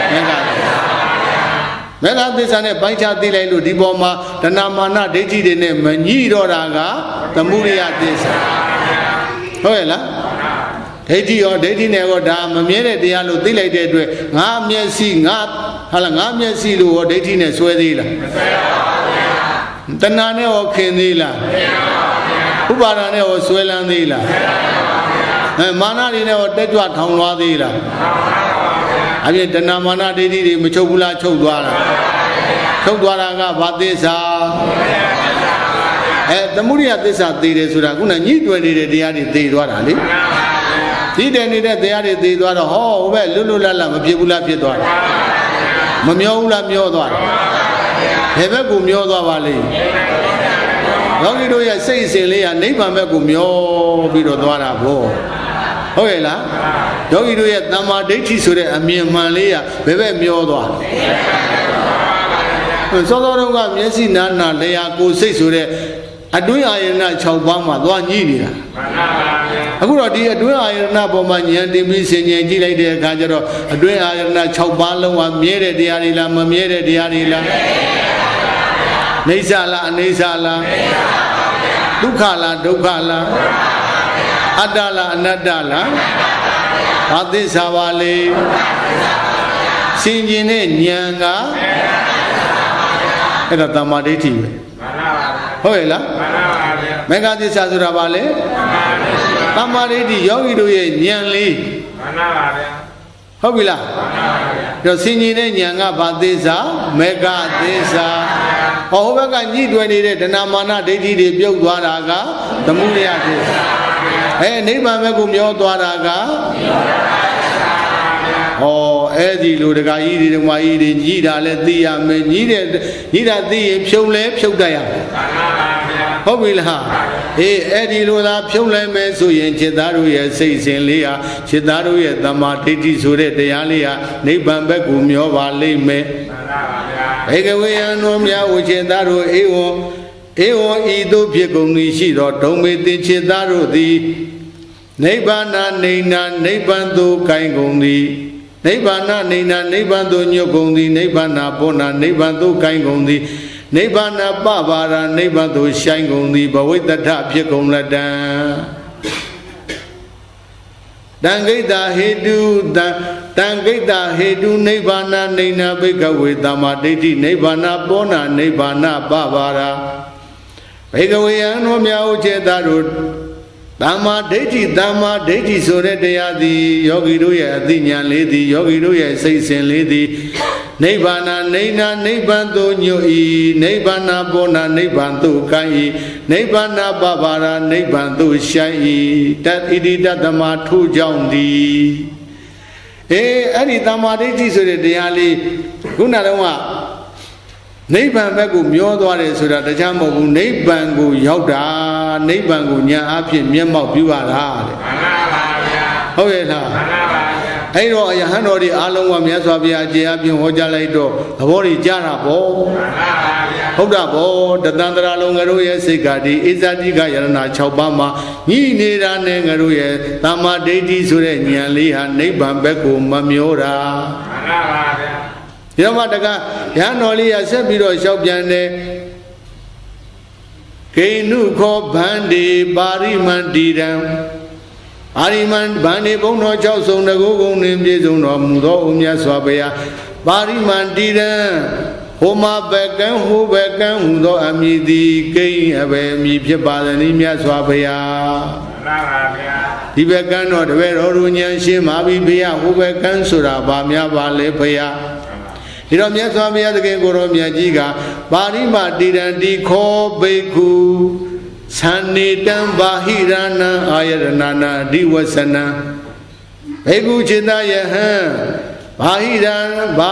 မေဃသစ္စာနဲ့ပိုင်းခြားသိလိုက်လို့ဒီပေါ်မှာတဏမာနဒိဋ္ဌိတွေနဲ့မညှိတော့တာကသမုဒယသစ္စာဟုတ်ရဲ့လားဒိဋ္ဌိရောဒိဋ္ဌိနဲ့ရောဒါမမြဲတဲ့တရားလို့သိလိုက်တဲ့အတွက်ငါမျက်စိငါမျက်စိလို့ရောဒိဋ္ဌိနဲ့ဆွဲသေးလားမဆွဲပါဘူးတဏှာနဲ့ရောခင်သေးလားမပါဘူးဥပါဒာနဲ့ရောဆွဲလန်းသေးလားမာနတွေနဲ့ရောတက်ကြွထောင်လွှားသေးလားအပြင်တဏမာနဒိဋ္ဌိတွေမချုပ်ဘူးလားချုပ်သွားတာချုပ်သွားတာကဘာသစ္စာသမုဒယသစ္စာသိတယ်ဆိုတာခုနညှိတွယ်နေတဲ့တရားတွေသိသွားတာလေဒီတည်နေတဲ့တရားတွေသိသွားတော့ဟောဟိုဘက်လွတ်လွတ်လပ်လပ်မဖြစ်ဘူးလားဖြစ်သွားတာမမျောဘူးလားမျောသွားတာဘယ်ဘက်ကိုမျောသွားပါလိမ့်ယောဂီတို့ရဲ့စိတ်အစဉ်လေးကနိဗ္ဗာန်ဘက်ကိုမျောပြီးတော့သွားတာပေါ့ဟုတ်ရဲ့လားယောဂီတို့ရဲ့တမ္မာဒိဋ္ဌိဆိုတဲ့အမြင်မှန်လေးကဘယ်ဘက်မျောသွားစောစောတုန်းကမျက်စိနာနာလျာကိုယ်စိတ်ဆိုတဲ့အတွင်းအာယနာ6ပါးမှာသွားညှိနေတာအခုတော့ဒီအတွင်းအာယနာပေါ်မှာဉာဏ်တင်ပြီးဆင်ခြင်ကြည့်လိုက်တဲ့အခါကျတော့အတွင်းအာယနာ6ပါးလုံးကမြဲတဲ့တရားတွေလားမမြဲတဲ့တရားတွေလားနေဆာလားအနေဆာလားဒုက္ခလားဒုက္ခလားအတ္တလားအနတ္တလားဘာသစ္စာပါလဲဆင်ခြင်တဲ့ဉာဏ်ကအဲ့ဒါတမ္မာဒိဋ္ဌိပဲဟုတ်ရဲ့လားမေဃသစ္စာဆိုတာဘာလဲတမ္မာဒိဋ္ဌိယောဂီတို့ရဲ့ဉာဏ်လေးဟုတ်ပြီလားတော့ဆင်ခြင်တဲ့ဉာဏ်ကဘာသစ္စာမေဃသစ္စာဟောဘက်ကညှိတွယ်နေတဲ့ဒနာမာနဒိဋ္ဌိတွေပြုတ်သွားတာကသမုဒယသစ္စာနိဗ္ဗာန်ဘက်ကိုမျောသွားတာကဟောအဲ့ဒီလိုတခါကြီးဒီဓမ္မကြီးတွေညှိတာလဲသိရမယ်ညှိတာသိရင်ဖြုံလဲဖြုတ်တတ်ရမယ်ဟုတ်ပြီလားအဲ့ဒီလိုသာဖြုတ်လိုက်မယ်ဆိုရင်จิตသားတို့ရဲ့စိတ်စဉ်လေးဟာจิตသားတို့ရဲ့တမာဒိဋ္ဌိဆိုတဲ့တရားလေးဟာနိဗ္ဗာန်ဘက်ကိုမျောပါလိမ့်မယ်ဧကဝေယံတို့မြတ်ဝจิตသားတို့ဧဝံဤသို့ဖြစ်ကုန်သည်ရှိသောဒုံမေတိจิตသားတို့သည်နိဗ္ဗာန်နေနာနိဗ္ဗာန်သို့ကိုင်းကုန်သည်နိဗ္ဗာန်နေနာနိဗ္ဗာန်သို့ညွတ်ကုန်သည်နိဗ္ဗာန်ဘောနာနိဗ္ဗာန်သို့ကိုင်းကုန်သည်နိဗ္ဗာန်ပပါရာနိဗ္ဗာန်သို့ရှိုင်းကုန်သည်ဘဝိတ္တဖြစ်ကုန်လတံတံဂိတဟေတုတံဂိတဟေတုနိဗ္ဗာန်နေနာဘိကဝေတမ္မာဒိဋ္ဌိနိဗ္ဗာန်ဘောနာနိဗ္ဗာန်ပပါရာဘိကဝေယံတို့မြတ်ဥចេတတို့တမ္မာဒိဋ္ဌိဆိုတဲ့တရားသည်ယောဂီတို့ရဲ့အသိဉာဏ်လေးသည်ယောဂီတို့ရဲ့စိတ်စဉ်လေးသည်နိဗ္ဗာန်နေနာနိဗ္ဗာန်သို့ညွတ်၏နိဗ္ဗာန်ဘောနာနိဗ္ဗာန်သို့ကိုင်း၏နိဗ္ဗာန်ပပါရာနိဗ္ဗာန်သို့ရှိုင်း၏တဣတိတတမထို့ကြောင့်သည်အဲ့ဒီတမ္မာဒိဋ္ဌိဆိုတဲ့တရားလေးခုနကတော့နိဗ္ဗာန်ဘက်ကိုမျောသွားတယ်ဆိုတာတခြားမဟုတ်ဘူးနိဗ္ဗာန်ကိုရောက်တာနိဗ္ဗာန်ကိုဉာဏ်အဖြစ်မျက်မှောက်ပြုရတာတဲ့မှန်ပါဗျာဟုတ်ရဲ့လားမှန်ပါဗျာအဲ့တော့အယဟန်တော်တွေအားလုံးကမြတ်စွာဘုရားအကျေအပြင်ဟောကြားလိုက်တော့သဘောတွေကြားတာပေါ့မှန်ပါဗျာဟုတ်တာပေါ့တသန္တရာလုံးငါတို့ရဲ့စိတ်ကဒီဣဇာတိကယရဏ6ပါးမှာညှိနေတာနဲ့ငါတို့ရဲ့တမ္မာဒိဋ္ဌိဆိုတဲ့ဉာဏ်လေးဟာနိဗ္ဗာန်ဘက်ကိုမမျောတာမှန်ပါဗျာဒီတော့မှတကရဟန်းတော်လေးရဆက်ပြီးတော့လျှောက်ပြန်တယ်ဂိနုခောဗန္ဒီပါရိမန္တိရံရိမန္တဗန္ဒီဘုံတော်6စုံတကူကုန်နှင့်ပြည့်စုံတော်မူသောဥမြတ်စွာဘုရားပါရိမန္တိရံဟိုမှာဘကံဟိုဘကံဟူသောအမည်သည်ကိန်းအဘယ်မည်ဖြစ်ပါသနည်းမြတ်စွာဘုရားမှန်ပါဗျာဒီဘကံတော့တပည့်တော်တို့ဉာဏ်ရှင်းပါပြီဘုရားဟိုဘကံဆိုတာဘာများပါလဲဘုရားဒီတော့မြတ်စွာဘုရားသခင်ကိုရောမြတ်ကြီးကပါရိမတိရံတိခောဘိက္ခုသန္နေတံဘာဟိရဏံအာယရဏနာအဓိဝဆနံဘိက္ခုจิตယဟံဘာဟိရဏံသ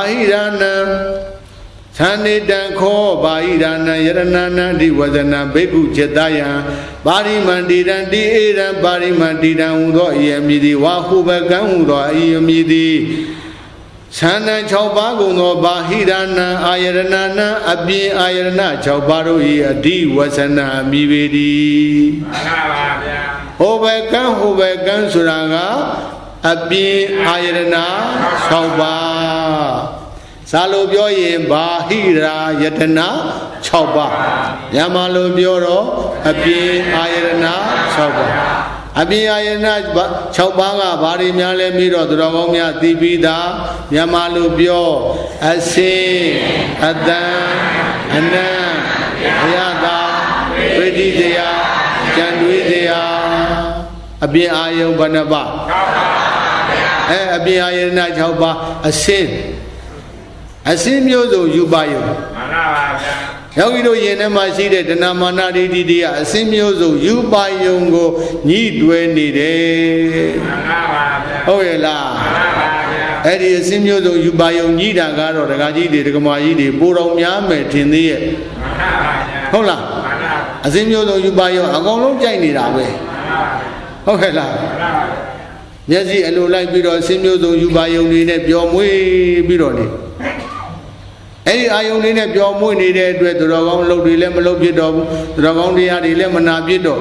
န္နေတံခောဘာဟိရဏံယရဏနာအဓိဝဆနံဘိက္ခုจิตယံပါရိမန္တိရံတိဧရံပါရိမန္တိရံဟူသောအယမည်သည်ဝါဟုဘကံဟူသောအယမည်သည်သန္နံ6ပါးကုန်သောဘာဟိရဏံအာယရဏနံအပြင်အာယရဏ6ပါးတို့၏အဓိဝဆနံမိပေသည်မှန်ပါဗျာဟိုဘကံဆိုတာကအပြင်အာယရဏ6ပါးစာလို့ပြောရင်ဘာဟိရာယတနာ6ပါးမြန်မာလိုပြောတော့အပြင်အာယရဏ6ပါးအပြင်အာယနာ6ပါးကဘာတွေများလဲပြီးတော့သူတော်ကောင်းများသိပြီးသားမြန်မာလိုပြောအစင်အတန်အနံဘုရားသာဝိတိတရားကျန်တွေးတရားအပြင်အာယုံဘဏ္ဍပါ6ပါးအပြင်အာယနာ6ပါးအစင်မျိုးစုံယူပါယုံမှန်ပါဗျာယောဂီတို့ယင်ထဲမှာရှိတဲ့တဏမာနဒိဋ္ဌိတွေကအစင်းမျိုးစုံယူပါယုံကိုညှိတွဲနေတယ်မှန်ပါဗျာဟုတ်ရဲ့လားမှန်ပါဗျာအဲ့ဒီအစင်းမျိုးစုံယူပါယုံညှိတာကတော့ဒကာကြီးတွေဒကမာကြီးတွေပိုတော်များမယ်ထင်သေးရဲ့မှန်ပါဗျာဟုတ်လားမှန်ပါအစင်းမျိုးစုံယူပါယုံအကုန်လုံးကြိုက်နေတာပဲမှန်ပါဟုတ်ရဲ့လားမှန်ပါမျက်စိအလိုလိုက်ပြီးတော့အစင်းမျိုးစုံယူပါယုံတွေနဲ့ပျော်မွေးပြီးတော့နေအဲ့ဒီအာယုန်လေးနဲ့ပျော်မွေ့နေတဲ့အတွက်သူတော်ကောင်းလုပ်တွေလည်းမလုပ်ဖြစ်တော့ဘူးသူတော်ကောင်းတရားတွေလည်းမနာဖြစ်တော့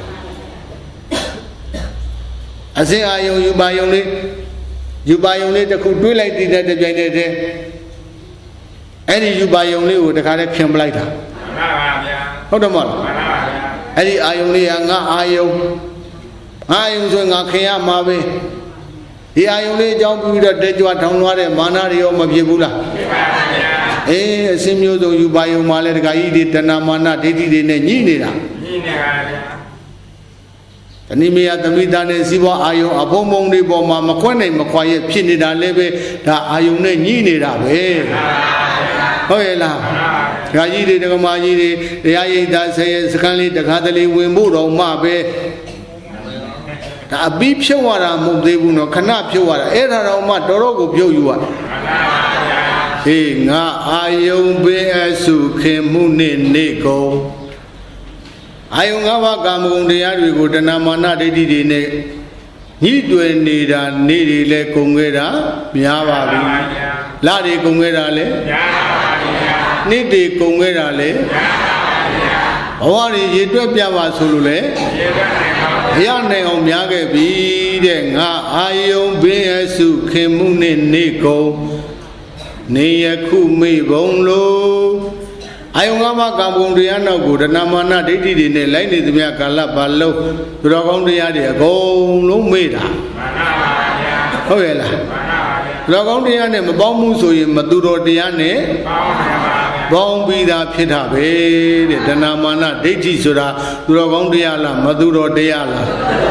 အစင်အာယုန်ယူပါယုန်လေးတစ်ခုတွေးလိုက်တည်တဲ့ပြိုင်တဲ့တည်းအဲ့ဒီယူပါယုန်လေးကိုတခါတည်းခင်ပလိုက်တာမှန်ပါဗျာဟုတ်တယ်မဟုတ်လားမှန်ပါဗျာအဲ့ဒီအာယုန်လေးကငါအာယုန်ဆိုငါခင်ရမှာပဲဒီအာယုန်လေးအကြောင်းပြီးတော့တက်ကြွထောင်လွှားတဲ့မာနတွေရောမဖြစ်ဘူးလားဖြစ်ပါဗျာအစင်းမျိုးစုံယူပါယုံမှာလဲတခါကြီးဒီတဏမာနဒိဋ္ဌိတွေနဲ့ညှိနေတာတဏိမယသမိတာနဲ့စီးပွားအာယုံအဖုံဖုံတွေပေါ်မှာမခွက်နိုင်မခွာရဲ့ဖြစ်နေတာလည်းပဲဒါအာယုံနဲ့ညှိနေတာပဲဟုတ်ရဲ့လားတခါကြီးတွေတက္ကမကြီးတွေတရားရိပ်သာဆယ်စခန်းလေးတခါတလေဝင်ဖို့တော့မှပဲဒါအပြီးဖြုတ်ရတာမဟုတ်သေးဘူးနော်ခဏဖြုတ်ရတာအဲ့ဒါတော့မှတော်တော်ကိုဖြုတ်ယူရဟေးငါအာယုံပင်အစုခင်မှုနဲ့နေကုန်အာယုံ၅ပါးကာမဂုဏ်တရားတွေကိုတဏမာနဒိဋ္ဌိတွေနဲ့ညှိတွယ်နေတာနေတွေလဲကုန်ခဲ့တာများပါပြီလတွေကုန်ခဲ့တာလဲများပါဗျာနေ့တွေကုန်ခဲ့တာလဲများပါဗျာဘဝတွေရေတွက်ပြပါဆိုလို့လဲရေတွက်နိုင်ပါဘုရားနိုင်အောင်များခဲ့ပြီတဲ့ငါအာယုံပင်အစုခင်မှုနဲ့နေကုန်နေယခုမေဘုံလိုအာယုံ၅ပါးကာမဂုဏ်တရားနောက်ကိုတဏမာနဒိဋ္ဌိတွေနဲ့လိုက်နေသမျှကာလပါလုံးသူတော်ကောင်းတရားတွေအကုန်လုံးမေ့တာမှန်ပါဗျာဟုတ်ရဲ့လားမှန်ပါဗျာသူတော်ကောင်းတရားနဲ့မပေါင်းမှုဆိုရင်မသူတော်တရားနဲ့ပေါင်းပြီးသားဖြစ်တာပဲတဲ့တဏမာနဒိဋ္ဌိဆိုတာသူတော်ကောင်းတရားလားမသူတော်တရားလား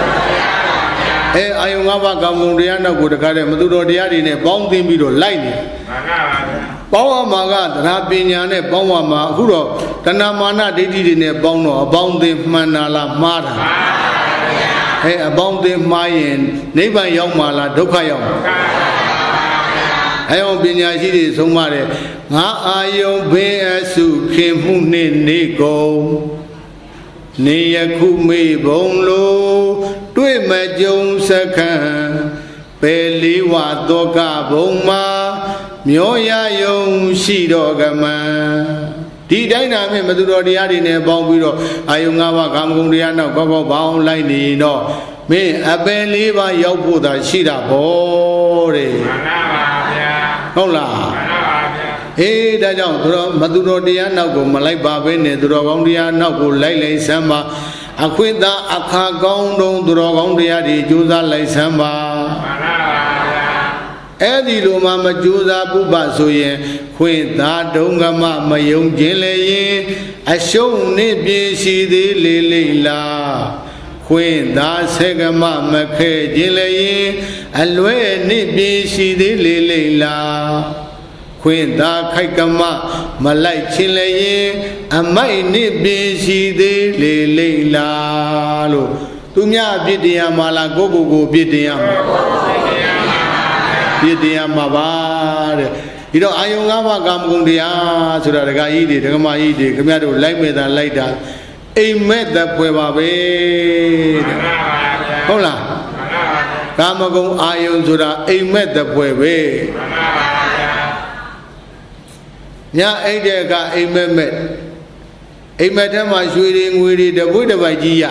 အာယုံ၅ပါးကာမဂုဏ်တရားနောက်ကိုတခါတည်းမသူတော်တရားတွေနဲ့ပေါင်းသိပြီးတော့လိုက်နေမှန်ပါဗျာပေါင်းရမှာကတရားပညာနဲ့ပေါင်းရမှာအခုတော့တဏမာနဒိဋ္ဌိတွေနဲ့ပေါင်းတော့အပေါင်းသိမှန်တာလားမှားတာမှန်ပါဗျာအပေါင်းသိမှားရင်နိဗ္ဗာန်ရောက်မှာလားဒုက္ခရောက်မှာအာယုံပညာရှိတွေဆုံးမတယ်ငါအာယုံဘေးအစုခင်မှုနဲ့နေကုန်နေယခုမေဘုံလိုတွေ့မကြုံစခန်းပေလီဝသောကဘုံမှာမျောရယုံရှိတော်ကမံဒီတိုင်းနာမဲ့မသူတော်တရားတွေနဲ့ပေါင်းပြီးတော့အာယုံ၅ပါးကာမဂုဏ်တရားနောက်ကောက်ကောက်ပေါင်းလိုက်နေတော့မင်းအပယ်၄ပါးရောက်ဖို့သာရှိတာပေါ့တဲ့မှန်ပါဗျာဟုတ်လားမှန်ပါဗျာဒါကြောင့်သူတော်မသူတော်တရားနောက်ကိုမလိုက်ပါဘဲနဲ့သူတော်ကောင်းတရားနောက်ကိုလိုက်လိုက်စမ်းပါအခွင့်သာအခါကောင်းတုံးသူတော်ကောင်းတရားတွေကြိုးစားလိုက်စမ်းပါအဲ့ဒီလိုမှမကြိုးစားဘူးပါဆိုရင်ခွင့်သာဒုံကမမယုံခြင်းလည်းရင်အရှုံးနှင့်ပြေရှိသေးလေလေလားခွင့်သာဆေကမမခဲခြင်းလည်းရင်အလွဲနှင့်ပြေရှိသေးလေလေလားခွင့်သာခိုက်ကမမလိုက်ခြင်းလည်းရင်အမိုက်နှင့်ပြေရှိသေးလေလေလားလို့သူများအပြစ်တရားမှာလားကိုကိုကိုပြစ်တရားမှာပြစ်တရားမှာပါတဲ့ဒီတော့အာယုံ၅ပါးကာမဂုဏ်တရားဆိုတာဒကာကြီးတွေဒကမကြီးတွေခင်ဗျားတို့လိုက်မဲ့တာလိုက်တာအိမ်မက်သက်ဖွယ်ပါပဲတဲ့ဟုတ်လားကာမဂုဏ်အာယုံဆိုတာအိမ်မက်သက်ဖွယ်ပဲညအိတ်တဲ့အခါအိမ်မက်မဲ့အိမ်မက်ထဲမှာရွှေတွေငွေတွေတပွေးတစ်ပိုက်ကြီးရ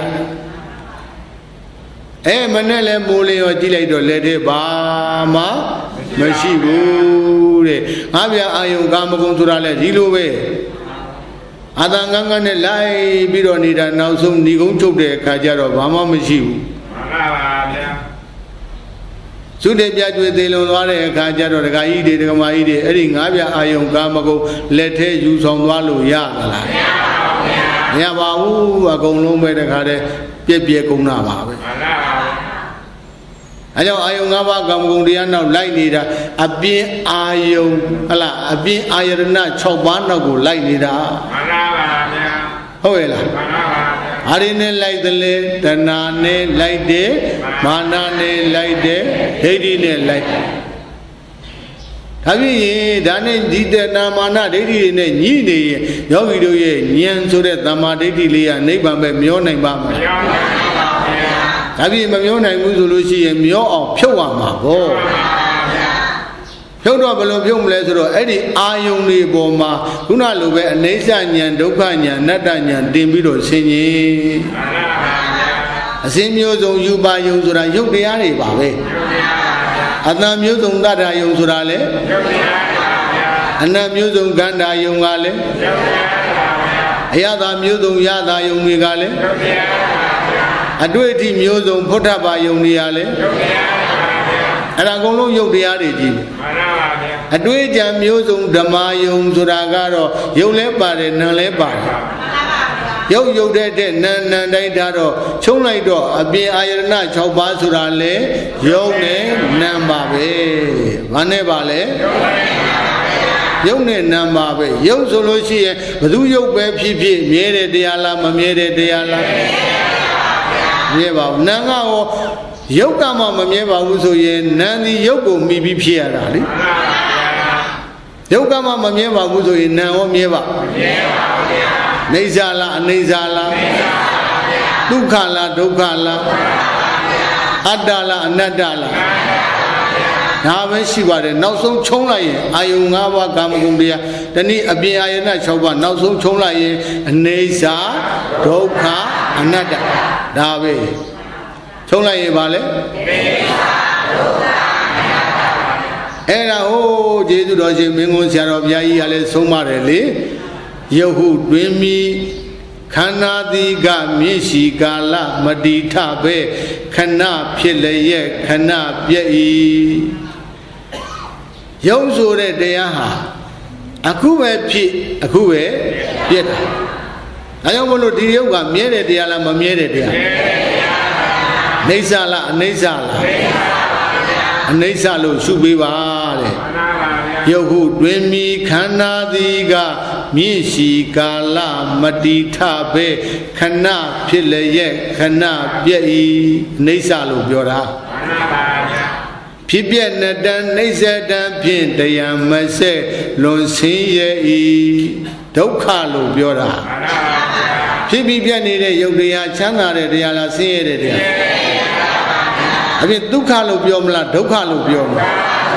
မနဲ့လဲမိုးလင်းရောကြည့်လိုက်တော့လက်ထဲပါမှမရှိဘူးတဲ့ငါပြအာယုံကာမဂုဏ်ဆိုတာလဲဒီလိုပဲအာတန်ငန်းငန်းနဲ့လိုက်ပြီးတော့နေတာနောက်ဆုံးဏီကုန်းချုပ်တဲ့အခါကျတော့ဘာမှမရှိဘူးမှန်ပါပါဗျာသုတေပြကျွေသေးလုံသွားတဲ့အခါကျတော့ဒကာကြီးတွေဒကမကြီးတွေအဲ့ဒီငါပြအာယုံကာမဂုဏ်လက်ထဲယူဆောင်သွားလို့ရသလားမရပါဘူးအကုန်လုံးပဲတခါတည်းပြည့်ပြည့်ကုန်တာပါပဲမှန်ပါပါအဲကြောင့်အာယုံ၅ပါးကာမဂုဏ်တရားနောက်လိုက်နေတာအပြင်အာယုံဟလားအပြင်အာယရဏ6ပါးနောက်ကိုလိုက်နေတာမှန်ပါပါဗျာဟုတ်ရဲ့လားမှန်ပါပါဗျာအာရိနဲ့လိုက်တယ်လေတဏှာနဲ့လိုက်တယ်မာနနဲ့လိုက်တယ်ဒိဋ္ဌိနဲ့လိုက်တယ်ဒါဖြစ်ရင်ဒါနဲ့ဒီတဏှာမာနဒိဋ္ဌိတွေနဲ့ညှိနေရင်ယောဂီတို့ရဲ့ဉာဏ်ဆိုတဲ့သမ္မာဒိဋ္ဌိလေးကနိဗ္ဗာန်ပဲမျောနိုင်ပါမလားမျောနိုင်ပါဗျာဒါပြီးမမျောနိုင်ဘူးဆိုလို့ရှိရင်မျောအောင်ဖြုတ်ရမှာပေါ့ဖြုတ်တော့ဘယ်လိုဖြုတ်မလဲဆိုတော့အဲ့ဒီအာယုန်တွေပေါ်မှာခုနလိုပဲအနိစ္စဉာဏ်ဒုက္ခဉာဏ်အနတ္တဉာဏ်တင်ပြီးတော့ဆင်ခြင်အစင်းမျိုးစုံယူပါယုံဆိုတာယုတ်တရားတွေပါပဲအတန်မျိုးစုံတတ္တယုံဆိုတာလေအနတ်မျိုးစုံကန္တာယုံကလည်းအယတာမျိုးစုံယတာယုံတွေကလည်းအတွေ့အထိမျိုးစုံဖုဒ္ဓဘာယုံတွေကလည်းအဲ့ဒါအကုန်လုံးယုတ်တရားတွေကြီးအတွေ့အကြံမျိုးစုံဓမ္မယုံဆိုတာကတော့ယုတ်လဲပါတယ်နံလဲပါတယ်ယုတ်ယုတ်တဲ့နံတိုင်းထားတော့ချုံလိုက်တော့အပြင်အာယရဏ6ပါးဆိုတာလေယုတ်နဲ့နံပါပဲဘာနဲ့ပါလဲယုတ်နဲ့နံပါပဲယုတ်ဆိုလို့ရှိရင်ဘယ်သူယုတ်ပဲဖြစ်ဖြစ်မြဲတဲ့တရားလားမမြဲတဲ့တရားလားမြဲပါဘူးနံကရောယုတ်ကမှမမြဲပါဘူးဆိုရင်နံဒီယုတ်ကိုမိပြီးဖြစ်ရတာလေယုတ်ကမှမမြဲပါဘူးဆိုရင်နံရောမြဲပါမမြဲပါဘူးဗျာနေစာလားအနေစာလားနေစာပါဗျာဒုက္ခလားဒုက္ခလားအတ္တလားအနတ္တလားဒါပဲရှိပါတယ်နောက်ဆုံးချုံးလိုက်ရင်အာယုံ၅ပါးကာမဂုဏ်တရားတနည်းအပြင်အာယနာ6ပါးနောက်ဆုံးချုံးလိုက်ရင်အနေစာဒုက္ခအနတ္တဒါပဲချုံးလိုက်ရင်ပါလေအနေစာဒုက္ခအနတ္တအဲ့ဒါဟိုးကျေးဇူးတော်ရှင်မင်းကွန်းဆရာတော်ဘုရားကြီးကလည်းဆုံးမတယ်လေယုတ်ဟုတွင်မီခန္ဓာတိကမြင့်ရှိကာလမတိထပဲခဏဖြစ်လျက်ခဏပြည့်၏ယုတ်ဆိုတဲ့တရားဟာအခုပဲဖြစ်အခုပဲပြည့်တာဒါကြောင့်မလို့ဒီယုတ်ကမြဲတဲ့တရားလားမမြဲတဲ့တရားနေဆာလားအနိစ္စလားအနိစ္စလို့ရှုပေးပါတဲ့ယုတ်ဟုတွင်မီခန္ဓာတိကမြင့်ရှိကာလမတိထပဲခဏဖြစ်လျက်ခဏပြည့်၏အိဋ္ဌလို့ပြောတာဖြစ်ပြနတံအိဋ္ဌတံဖြင့်တရားမဆက်လွန်ဆင်းရဲ၏ဒုက္ခလို့ပြောတာဖြစ်ပြီးပြတ်နေတဲ့ယုတ်တရားချမ်းသာတဲ့တရားလားဆင်းရဲတဲ့တရားအပြင်ဒုက္ခလို့ပြောမလားဒုက္ခလို့ပြောမလား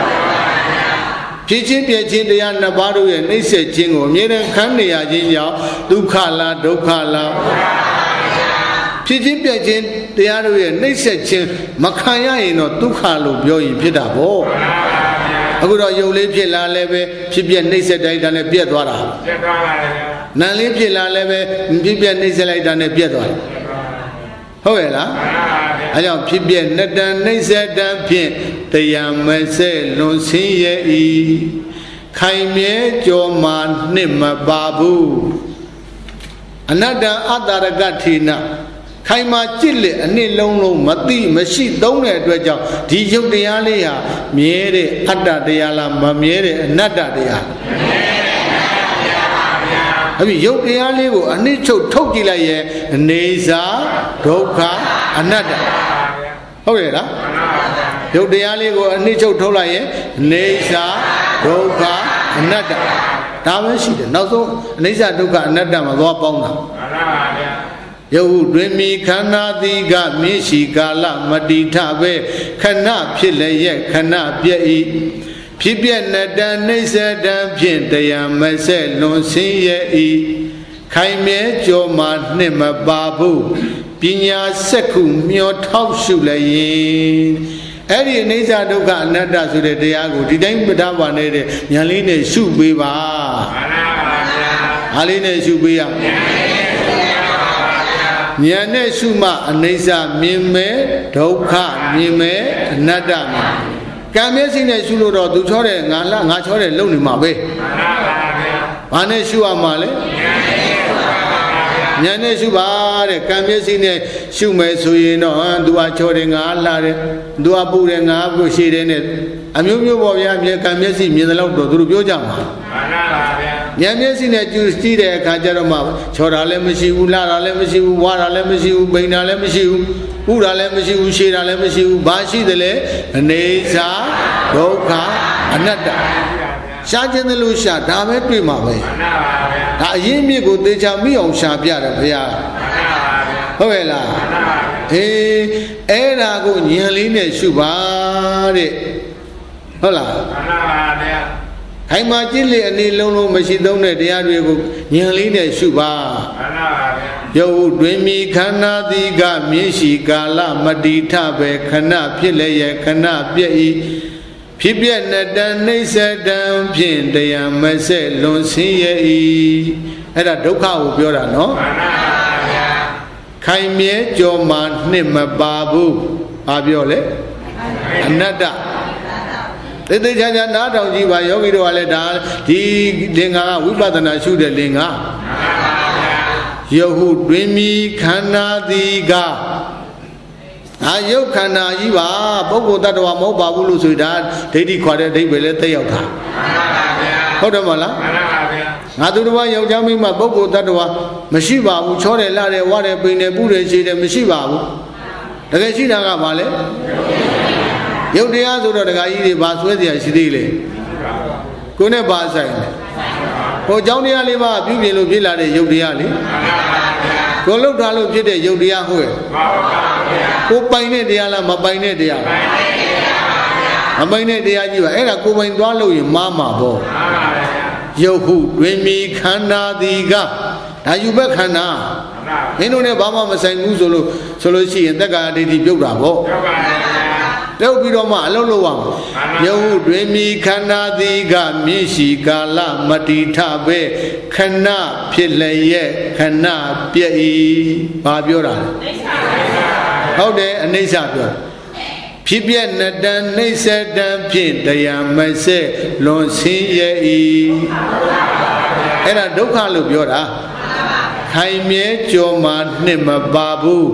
ဖြစ်ချင်းပြည့်ချင်းတရားနှစ်ပါးတို့ရဲ့နှိမ့်ဆက်ခြင်းကိုအမြဲတမ်းခံနေရခြင်းကြောင့်ဒုက္ခလားဒုက္ခလားဖြစ်ချင်းပြည့်ချင်းတရားတို့ရဲ့နှိမ့်ဆက်ခြင်းမခံရရင်တော့ဒုက္ခလို့ပြောရင်ဖြစ်တာပေါ့အခုတော့ယုတ်လေးဖြစ်လာလည်းပဲဖြစ်ပြနှိမ့်ဆက်တိုင်းတာနဲ့ပြက်သွားတာပြက်သွားပါလေနာလေးဖြစ်လာလည်းပဲဖြစ်ပြနှိမ့်ဆက်လိုက်တာနဲ့ပြက်သွားတယ်ဟုတ်ရဲ့လားအဲကြောင့်ဖြစ်ပြနတ္တနှိစ္စတံဖြင့်တရားမဆဲလွန်ဆင်းရဲ့ဤခိုင်မြဲကြောမှနှစ်မပါဘူးအနတ္တအတ္တရကထေနခိုင်မာကြစ်လက်အနှစ်လုံးလုံးမသိမရှိသုံးတဲ့အတွက်ကြောင့်ဒီယုတ်တရားလေးဟာမြဲတဲ့အတ္တတရားလားမမြဲတဲ့အနတ္တတရားအဲ့ဒီယုတ်တရားလေးကိုအနှစ်ချုပ်ထုတ်ကြည့်လိုက်ရဲ့အနေစာဒုက္ခအနတ္တဟုတ်ရဲ့လားယုတ်တရားလေးကိုအနှစ်ချုပ်ထုတ်လိုက်ရဲ့အနေစာဒုက္ခအနတ္တဒါပဲရှိတယ်နောက်ဆုံးအနေစာဒုက္ခအနတ္တမှာသွားပေါင်းတာယုတ်တွင်မီခန္ဓာတိကမြင့်ရှိကာလမတိထပဲခဏဖြစ်လည်းရဲ့ခဏပြည့်ဤဖြစ်ပြနတ္တနှိစ္စတံဖြင့်တရားမဆက်လွန်ဆင်းရဲ့ဤခိုင်မြဲကြောမှနှစ်မပါဘူးပညာစက္ခုမျောထောက်ရှုလည်းရင်အဲ့ဒီအိဋ္ဌဒုက္ခအနတ္တဆိုတဲ့တရားကိုဒီတိုင်းမထားပါနဲ့တဲ့ဉာဏ်လေးနဲ့ရှုပေးပါမှန်ပါဗျာအားလေးနဲ့ရှုပေးရဉာဏ်နဲ့ရှုမှအနိစ္စမြင်မဲ့ဒုက္ခမြင်မဲ့အနတ္တမြင်ကံမျက်စိနဲ့ရှုလို့တော့သူချောတယ်ငါချောတယ်လုံနေမှာပဲမှန်ပါဗျာဘာနဲ့ရှုရမှာလဲဉာဏ်နဲ့ရှုပါတဲ့ကံမျက်စိနဲ့ရှုမယ်ဆိုရင်တော့သူကချောတယ်ငါလှတယ်သူကပူတယ်ငါပုရှိတယ်နဲ့အမျိုးမျိုးပေါ့ဗျာကံမျက်စိမြင်တဲ့လောက်တော့သူတို့ပြောကြမှာမှန်ပါဗျာဉာဏ်မျက်စိနဲ့ကြည့်တဲ့အခါကျတော့မှချောတာလည်းမရှိဘူးလှတာလည်းမရှိဘူးဝါတာလည်းမရှိဘူးပိန်တာလည်းမရှိဘူးဥတာလည်းမရှိဘူးရှည်တာလည်းမရှိဘူးဘာရှိတယ်လဲအနေစာဒုက္ခအနတ္တရှားခြင်းလို့ရှာဒါပဲတွေ့မှာပဲမှန်ပါဗျာဒါအရင်မြစ်ကိုသေချာမိအောင်ရှာပြတယ်ဘုရားမှန်ပါဗျာဟုတ်ရဲ့လားမှန်ပါအေးအဲ့ဒါကိုဉာဏ်လေးနဲ့ရှုပါတဲ့ဟုတ်လားမှန်ပါဗျာခိုင်မာကြည့်လေအနေလုံးလုံးမရှိသုံးတဲ့တရားတွေကိုဉာဏ်လေးနဲ့ရှုပါမှန်ပါဗျာယုတ်တွင်မီခန္ဓာတိကမြင့်ရှိကာလမတိထပဲခဏဖြစ်လည်းရဲ့ခဏပြည့်ဤဖြစ်ပြနတ္တနှိစ္စတံဖြင့်တရားမဆက်လွန်ဆင်းရဲ့ဤအဲ့ဒါဒုက္ခကိုပြောတာနော်မှန်ပါဗျာခိုင်မြဲကြောမှနှစ်မပါဘူးဘာပြောလဲအနတ္တသေသေးချာချာနားထောင်ကြည့်ပါယောဂီတို့ကလည်းဒါဒီလင်္ကာကဝိပဿနာရှုတဲ့လင်္ကာယဟုတွင်မီခန္ဓာတိကယုတ်ခန္ဓာကြီးပါပုဂ္ဂိုလ်တ attva မဟုတ်ပါဘူးလို့ဆိုဒါဒိဋ္ဌိခွာတဲ့အဓိပ္ပာယ်လည်းတက်ရောက်တာဟုတ်တယ်မလားငါသူတစ်ပါးယောက်ျားမိန်းမပုဂ္ဂိုလ်တ attva မရှိပါဘူးချောတယ်လှတယ်ဝါတယ်ပိန်တယ်ပူတယ်ရှည်တယ်မရှိပါဘူးတကယ်ရှိတာကဘာလဲယုတ်တရားဆိုတော့ဒကာကြီးတွေဘာဆွဲเสียရှိသေးလဲကိုယ်နဲ့ဘာဆိုင်လဲဟိုเจ้าတရားလေးပါပြုပြင်လို့ဖြစ်လာတဲ့ယုတ်တရားလေကိုယ်လောက်ထားလို့ဖြစ်တဲ့ယုတ်တရားဟုတ်ရဲ့ကိုပိုင်တဲ့တရားလားမပိုင်တဲ့တရားမပိုင်တဲ့တရားကြီးပါအဲ့ဒါကိုပိုင်သွားလို့ရင်မားမှာပေါ့ယုတ်ဟုတွင်မီခန္ဓာတိကဒါယူဘက်ခန္ဓာမင်းတို့နဲ့ဘာမှမဆိုင်ဘူးဆိုလို့ရှိရင်တက္ကာဒိဋ္ဌိပြုတ်တာပေါ့ပြုတ်ပြီးတော့မှအလုံးလုံးအောင်ယုတ်ဟုတွင်မီခန္ဓာတိကမြင့်ရှိကာလမတိထပဲခဏဖြစ်လည်းရဲ့ခဏပြည့်ဤဘာပြောတာလဲဟုတ်တယ်အနိစ္စပြောဖြစ်ပြနတ္တနှိစ္စတံဖြင့်တရားမဆက်လွန်ဆင်းရဲ့ဤအဲ့ဒါဒုက္ခလို့ပြောတာခိုင်မြဲကြောမှနှစ်မပါဘူး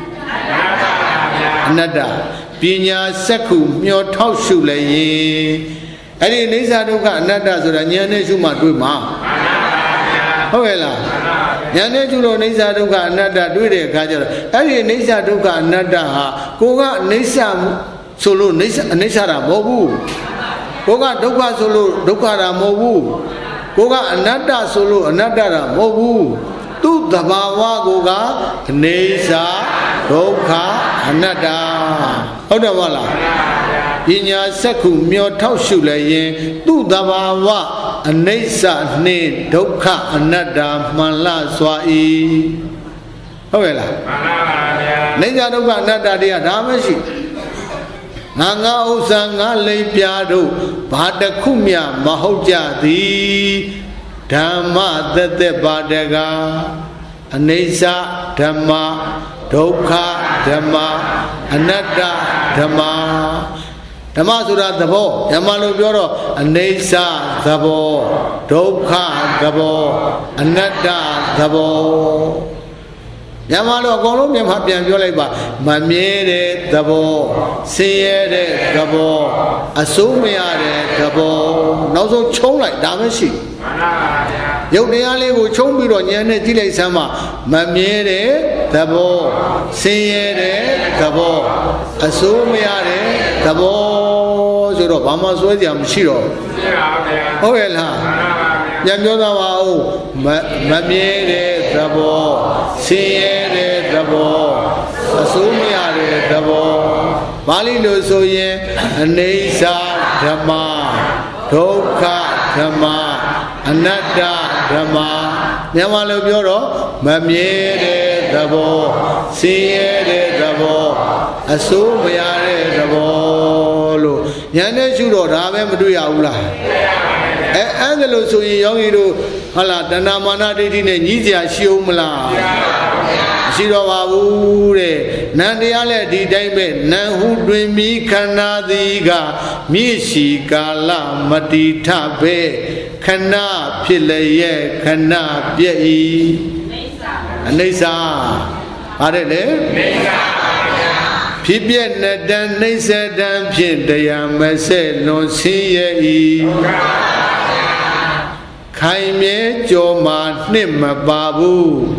အနတ္တပညာစက္ခုမျောထောက်ရှုလည်းရင်အဲ့ဒီအိဋ္ဌဒုက္ခအနတ္တဆိုတာဉာဏ်နဲ့ရှုမှတွေ့မှာဟုတ်ရဲ့လားဉာဏ်နဲ့ရှုလို့အိဋ္ဌဒုက္ခအနတ္တတွေ့တဲ့အခါကျတော့အဲ့ဒီအိဋ္ဌဒုက္ခအနတ္တဟာကိုကအိဋ္ဌဆိုလို့အိဋ္ဌတာမဟုတ်ဘူးကိုကဒုက္ခဆိုလို့ဒုက္ခတာမဟုတ်ဘူးကိုကအနတ္တဆိုလို့အနတ္တတာမဟုတ်ဘူးသူ့သဘာဝကိုကအိဋ္ဌဒုက္ခအနတ္တဟုတ်တယ်မဟုတ်လားပညာစက္ခုမျောထောက်ရှုလည်းရင်သူ့သဘာဝအနိစ္စနှင့်ဒုက္ခအနတ္တမှန်လစွာဤဟုတ်ရဲ့လားမှန်ပါဗျာနိစ္စဒုက္ခအနတ္တတွေကဒါမှရှိငါဥစ္စာငါလိပ်ပြားတို့ဘာတခုမျှမဟုတ်ကြသည်ဓမ္မသက်သက်ပါတကား Anisa Dhamma Dukha Dhamma Anatta Dhamma Dhamma Sura Dhabo Yamalu Pyoro Anisa Dhabo Dukha Dhabo Anatta Dhabo Yamalu Golo Yamapian Yoleba Mamere Dhabo Siyere Dhabo Asumiyare Dhabo Nauso Chong like Damashi Yodiali will chong me on Yan Dile Sama Mamere Dhabo Siyere Dhabo Asumiyare Dhabo Zero Bama Swediam Shiro Oela Yamyoda Mamere Dhabo Siyere Dhabo Asumiyare Dhabo Bali Lusoye Anisa Dhamma Dukha Dhamma Anatta Dhamma Yamalu Pyoro Mamere Dhabo Siyere Dhabo Asumiyare Dhabo Lo Yane Shuro Rame Maduya Ula Angelo Suyi Yongiru Hala Dana Mana Dine Nizia Shiumla Shiro Babure Nandiale Di Dame Nahu Dwimi Kanadiga Mishi Kala Mati Tabe Kana Pilaye Kana Piai Anisa Adele Pipian Nadan Nisa Dan Pin Dayam Mase Non Siye Kaime Joma Nima Babu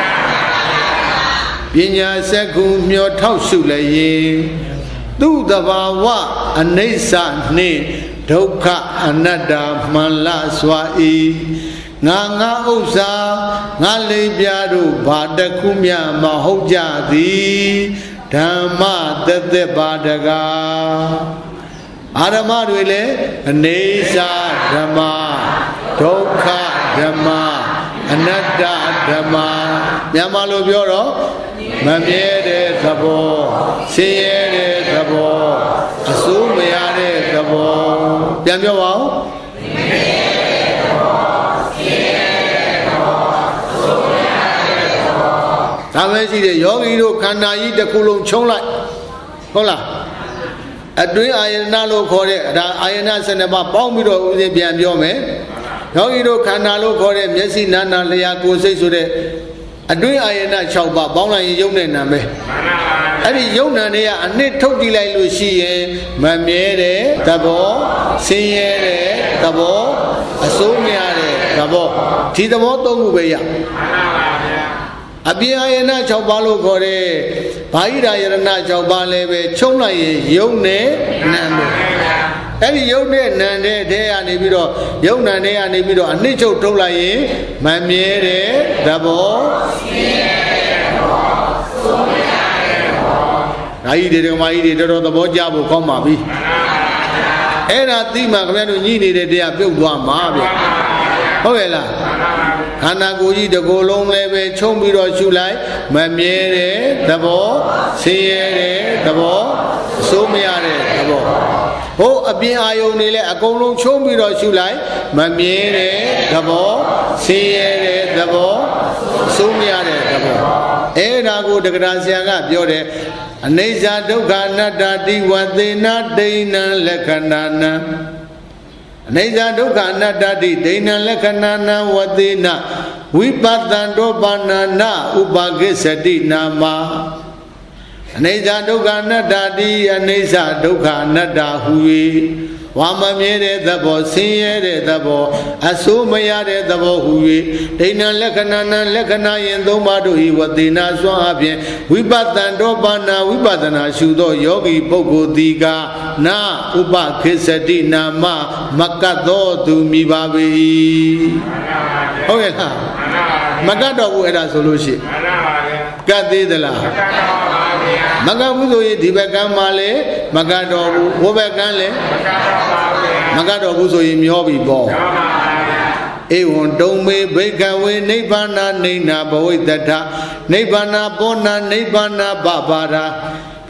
Pinya Seku Myo Tausu Laye Du Dabawa Anisa Ni Dukha Anatta Mala Swai Nga Usa Nga Lebiadu Badakumya Mahojadi Dhamma Tete Badaga Adama Dwele Anisa Dhamma Dukha Dhamma Anatta Dhamma Yamalu Pyoro Mamere Dhabo Siyere Dhabo Asumiyare Dhabo Pyamyo Wao Tamesi Yogi do Kanayi the Kulum Chonla Hola Adri Ayana lo Kore Ayana Senema Pomiro Uzi Pyamyome Yogi do Kanalo Kore Mesi Nana Lea Kose Sude Adui Ayana Chauba, Bona Yone Name. Adi Yona Nea, and Nit Toti like Lucy, Mamere, Tabo, Siyere, Tabo, Asumiare, Tabo, Tidamoto Mubeya. Abiayana Chaubalo Kore, Paira Yana Chaubale, Chona Yone, Nando. Any Yone Nande, they are Nibido, Yona Nea Nibido, and Nicho Tolaye, Mamere, Dabo, I did my editor of the Bojabu Comabi. Era Tima Granny needed they are built one Mabia. However, Kanaguji the Golong Leve, Chombiro Chulai, Mamere, Dabo, Siyere, Dabo, Sumiare, Dabo. Oh, a being I only a golong Chombiro Chulai, Mamere, Dabo, Siyere, Dabo, Sumiare, Dabo. Erago the Graziaga, Biore. Anesa Dukha Anatta Diwadena Dena Lekanana Anesa Dukha Anatta Dena Lekanana Wadena Vipatando Banana Upagesati Nama Anesa Dukha Anatta Anesa Dukha Anatta Hui Wamamere Dabo Siyere Dabo Asumayare Dabo Hui Dena Lekanana Lekana Yendomadu Wadena Swabye Vipatando Bana Vipatana Shudo Yogi Boko Diga Na Upa Kesati Nama Makado to Mibabi. Okay, Makado era solution. Gadi de la Magabuzo Dibagamale, Magado, Wobagale, Magado Buzo Miobi Bo. Ewon don't me break away, Nebana, Nena, Boy Data, Nebana, Bona, Nebana, Babara.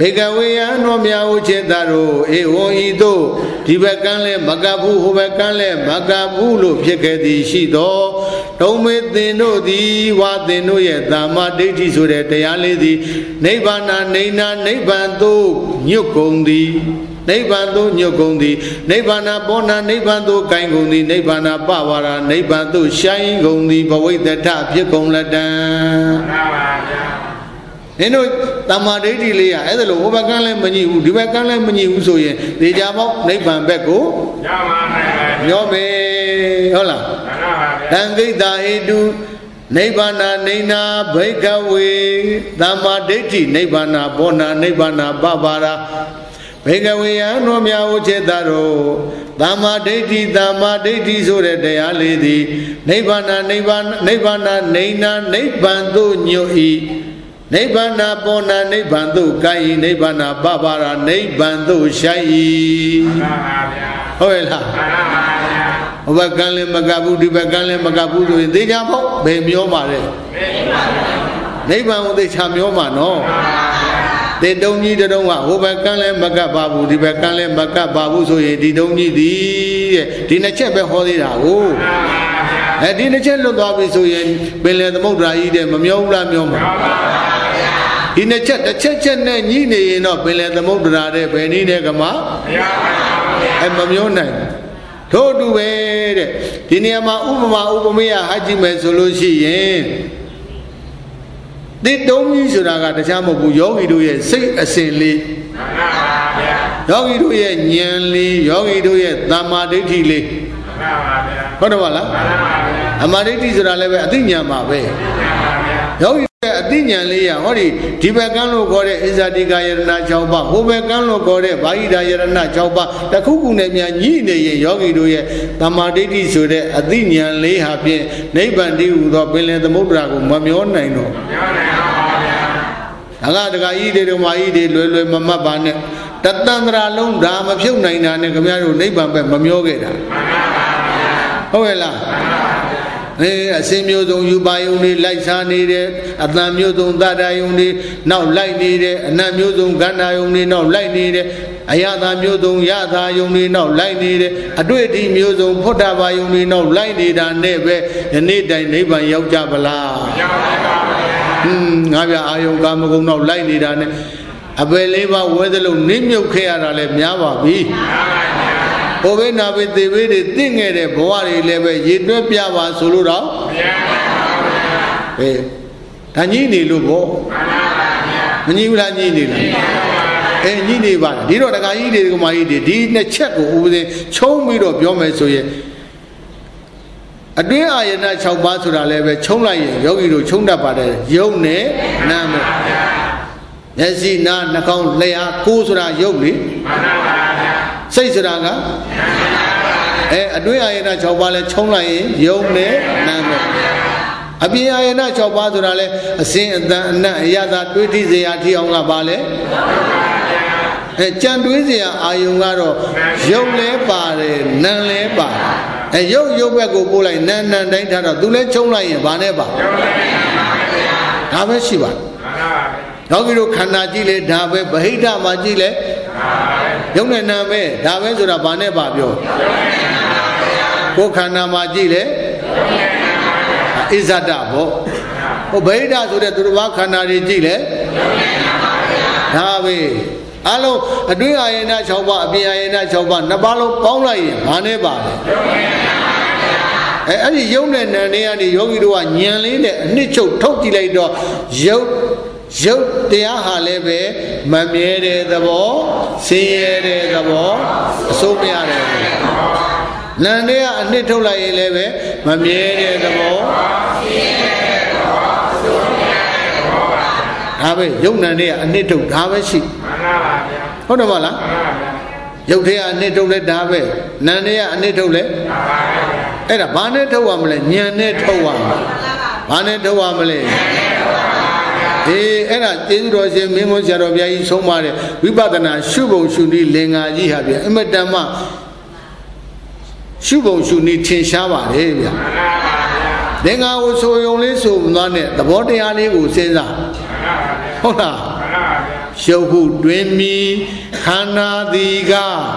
ဘေကဝေယံတော်မြတ်ဥจิตတို့ဧဝံဤသို့ဒီဘက်ကန်းလဲမကဘူးဟိုဘက်ကန်းလဲမကဘူးလို့ဖြစ်ခဲ့သည်ရှိသောဒုံမေသင်တို့သည်ဝါသင်တို့ရဲ့သမ္မာဒိဋ္ဌိဆိုတဲ့တရားလေးသည်နိဗ္ဗာန်နိဏနိဗ္ဗာန်သို့ညွတ်ကုန်သည်နိဗ္ဗာန်သို့ညွတ်ကုန်သည်နိဗ္ဗာန်ပေါ်နာနိဗ္ဗာန်သို့ကိုင်ကုန်သည်နိဗ္ဗာန်ပဝါရာနိဗ္ဗာန်သို့ရှိုင်းကုန်သည်ဘဝိတ္တဖြစ်ကုန်လက်တံမှန်ပါဗျာနင်တို့တမ္မာဒိဋ္ဌိလေးရအဲ့ဒါလို့ဟိုဘက်ကန်းလည်းမညှိဘူးဒီဘက်ကန်းလည်းမညှိဘူးဆိုရင်ဒေကြပေါက်နိဗ္ဗာန်ဘက်ကိုရပါမယ်ညောမယ်ဟုတ်လားမှန်ပါဗျာတံခိတဟေတုနိဗ္ဗာန်နိနာဘိကဝေတမ္မာဒိဋ္ဌိနိဗ္ဗာန်ဘောနာနိဗ္ဗာန်ပပရာဘေကဝေယံတော်မြတ်ဥจิตတို့သမ္မာဒိဋ္ဌိဆိုတဲ့တရားလေးသည်နိဗ္ဗာန်နိဗ္ဗာန်နိဗနာနိဗ္ဗာန်သို့ညွတ်၏နိဗ္ဗာန်ပေါ်နာနိဗ္ဗာန်သို့ကိုင်၏နိဗ္ဗာန်ပပရာနိဗ္ဗာန်သို့ရှိုက်၏မှန်ပါဗျာဟုတ်ရဲ့လားမှန်ပါဗျာဟိုဘက်ကန်းလည်းမကဘူးဒီဘက်ကန်းလည်းမကဘူးဆိုရင်သိကြပေါ့ဘယ်မျောမှာလဲနိဗ္ဗာန်ကိုသိချာမျောမှာနော်တေတုံကြီးတုံးကဟိုဘက်ကန်းလည်းမကပ်ပါဘူးဒီဘက်ကန်းလည်းမကပ်ပါဘူးဆိုရင်ဒီတုံကြီးသည်တဲ့ဒီနှစ်ချက်ပဲဟောသေးတာကိုဒီနှစ်ချက်လွတ်သွားပြီဆိုရင်ပင်လယ်သမုဒ္ဒရာကြီးတဲ့မမျောဘူးလားမျောမှာဒီနှစ်ချက်တစ်ချက်နဲ့ညှိနေရင်တော့ပင်လယ်သမုဒ္ဒရာတဲ့ဘယ်နည်းနဲ့ကမှမမျောနိုင်ထို့အတူပဲတဲ့ဒီနေရာမှာဥပမာဥပမေယဟာကြည့်မယ်ဆိုလို့ရှိရင်ဒီတုံးကြီးဆိုတာကတခြားမဟုတ်ဘူးယောဂီတို့ရဲ့စိတ်အစဉ်လေးမှန်ပါဗျာယောဂီတို့ရဲ့ဉာဏ်လေးယောဂီတို့ရဲ့သမ္မာဒိဋ္ဌိလေးမှန်ပါဗျာဟုတ်တယ်မလားမှန်ပါဗျာအမာဒိဋ္ဌိဆိုတာလည်းပဲအသိဉာဏ်ပါပဲမှန်ပါဗျာယောဂီရဲ့အသိဉာဏ်လေးရဟောဒီဘက်ကန်းလို့ခေါ်တဲ့ဣဇာတိကယရဏ6ပါးဟိုဘက်ကန်းလို့ခေါ်တဲ့ဘာဟိတယရဏ6ပါးတခုခုနဲ့များညှိနေရင်ယောဂီတို့ရဲ့သမ္မာဒိဋ္ဌိဆိုတဲ့အသိဉာဏ်လေးဟာဖြင့်နိဗ္ဗာန်တည်းဟူသောပင်လယ်သမုဒ္ဒရာကိုမမျောနိုင်တော့မမျောနိုင်ပါဘူးဗျာဒကာကြီးတွေတို့မာကြီးတွေလွယ်မမှတ်ပါနဲ့တတန္တရာလုံးဒါမဖြုတ်နိုင်တာနဲ့ခင်ဗျားတို့နိဗ္ဗာန်ပဲမမျောခဲ့တာမှန်ပါဗျာဟုတ်ရဲ့လားအစင်မျိုးစုံယူပါယုံတွေလိုက်စားနေတယ်အတန်မျိုးစုံသတ္တယုံတွေနောက်လိုက်နေတယ်အနတ်မျိုးစုံကန္တာယုံတွေနောက်လိုက်နေတယ်အယတာမျိုးစုံယတာယုံတွေနောက်လိုက်နေတယ်အတွေ့အထိမျိုးစုံဖုဒ္ဓဘာယုံတွေနောက်လိုက်နေတာနဲ့ပဲယနေ့တိုင်နိဗ္ဗာန်ရောက်ကြပါလားရောက်ပါဘူးငါပြအာယုံကာမဂုဏ်နောက်လိုက်နေတာနဲ့အပယ်လေးပါးဝဲသလုံးနင်းမြုပ်ခဲ့ရတာလည်းများပါပြီဘိုးဘေးနာဘေးသေဘေးတွေတင့်ခဲ့တဲ့ဘဝတွေလည်းပဲရေတွက်ပြပါဆိုလို့တော့မရပါဘူးဒါညှိနေလို့ပေါ့မညှိဘူးလားညှိနေလားညှိနေပါဒီတော့ဒကာကြီးတွေကမာကြီးတွေဒီနှစ်ချက်ကိုဥပဒေချုံးပြီးတော့ပြောမယ်ဆိုရင်အတွင်းအာယနာ6ပါးဆိုတာလည်းပဲချုံးလိုက်ရင်ယောဂီတို့ချုံးတတ်ပါတယ်ယုတ်နဲ့နာမ်နဲ့မျက်စိနားနှာခေါင်းလျှာကိုယ်ဆိုတာယုတ်လေမှန်ပါဗျာစိတ်ဆိုတာကအတွင်းအာယနာ6ပါးလဲချုံးလိုက်ရင်ယုံနဲ့နာမ်နဲ့အပြင်အာယနာ6ပါးဆိုတာလဲအစင်အတန်အနတ်အရသာတွေးထိစရာထီအောင်ကပါလဲကြံတွေးစရာအာယုံကတော့ယုံလဲပါတယ်နာမ်လဲပါတယ်ရုပ်ဘက်ကိုပို့လိုက်နာမ်တိုင်းထားတော့သူလဲချုံးလိုက်ရင်ဘာနဲ့ပါဒါပဲရှိပါယောဂီတို့ခန္ဓာကြည့်လေဒါပဲဗဟိတမှာကြည့်လေရုပ်နဲ့နာမ်ပဲဒါပဲဆိုတာဘာနဲ့ပါပြောကိုယ်ခန္ဓာမှာကြည့်လေဣဇဒပေါ့ဟိုဗဟိတဆိုတဲ့သူတစ်ပါးခန္ဓာတွေကြည့်လေဒါပဲအလုံးအတွင်းအာယနာ6ပါးအပြင်အာယနာ6ပါးနှစ်ပါးလုံးပေါင်းလိုက်ရင်ဘာနဲ့ပါလဲအဲ့ဒီယုံနဲ့နာမ်တွေကနေယောဂီတို့ကဉာဏ်လေးနဲ့အနှစ်ချုပ်ထုတ်ကြည့်လိုက်တော့ယုတ်တရားဟာလည်းပဲမမြဲတဲ့သဘောဆင်းရဲတဲ့သဘောအစိုးမရတဲ့သဘောနာမ်တွေကအနှစ်ထုတ်လိုက်ရင်လည်းပဲမမြဲတဲ့သဘောဆင်းရဲတဲ့သဘောအစိုးမရတဲ့သဘောပါဒါပဲယုံနာမ်တွေကအနှစ်ထုတ်ဒါပဲရှိမှန်ပါပါဗျာဟုတ်တယ်မလားမှန်ပါဗျာယုတ်တွေကအနှစ်ထုတ်လဲဒါပဲနာမ်တွေကအနှစ်ထုတ်လဲမှန်ပါဗျာအဲ့ဒါဘာနဲ့ထုတ်ရမလဲဉာဏ်နဲ့ထုတ်ရမှာဘာနဲ့ထုတ်ရမလဲအဲ့ဒါကျေးဇူးတော်ရှင်မင်းမဆရာတော်ဘုရားကြီးဆုံးမတဲ့ဝိပဿနာရှုပုံရှုနည်းလင်္ကာကြီးဟာဗျာအမတန်မှရှုပုံရှုနည်းထင်ရှားပါတယ်ဗျာလင်္ကာကိုဆိုယုံလေးဆိုသွားတဲ့သဘောတရားလေးကိုစဉ်းစားဟုတ်လားရုပ်ဟုတွင်မီခန္ဓာသည်က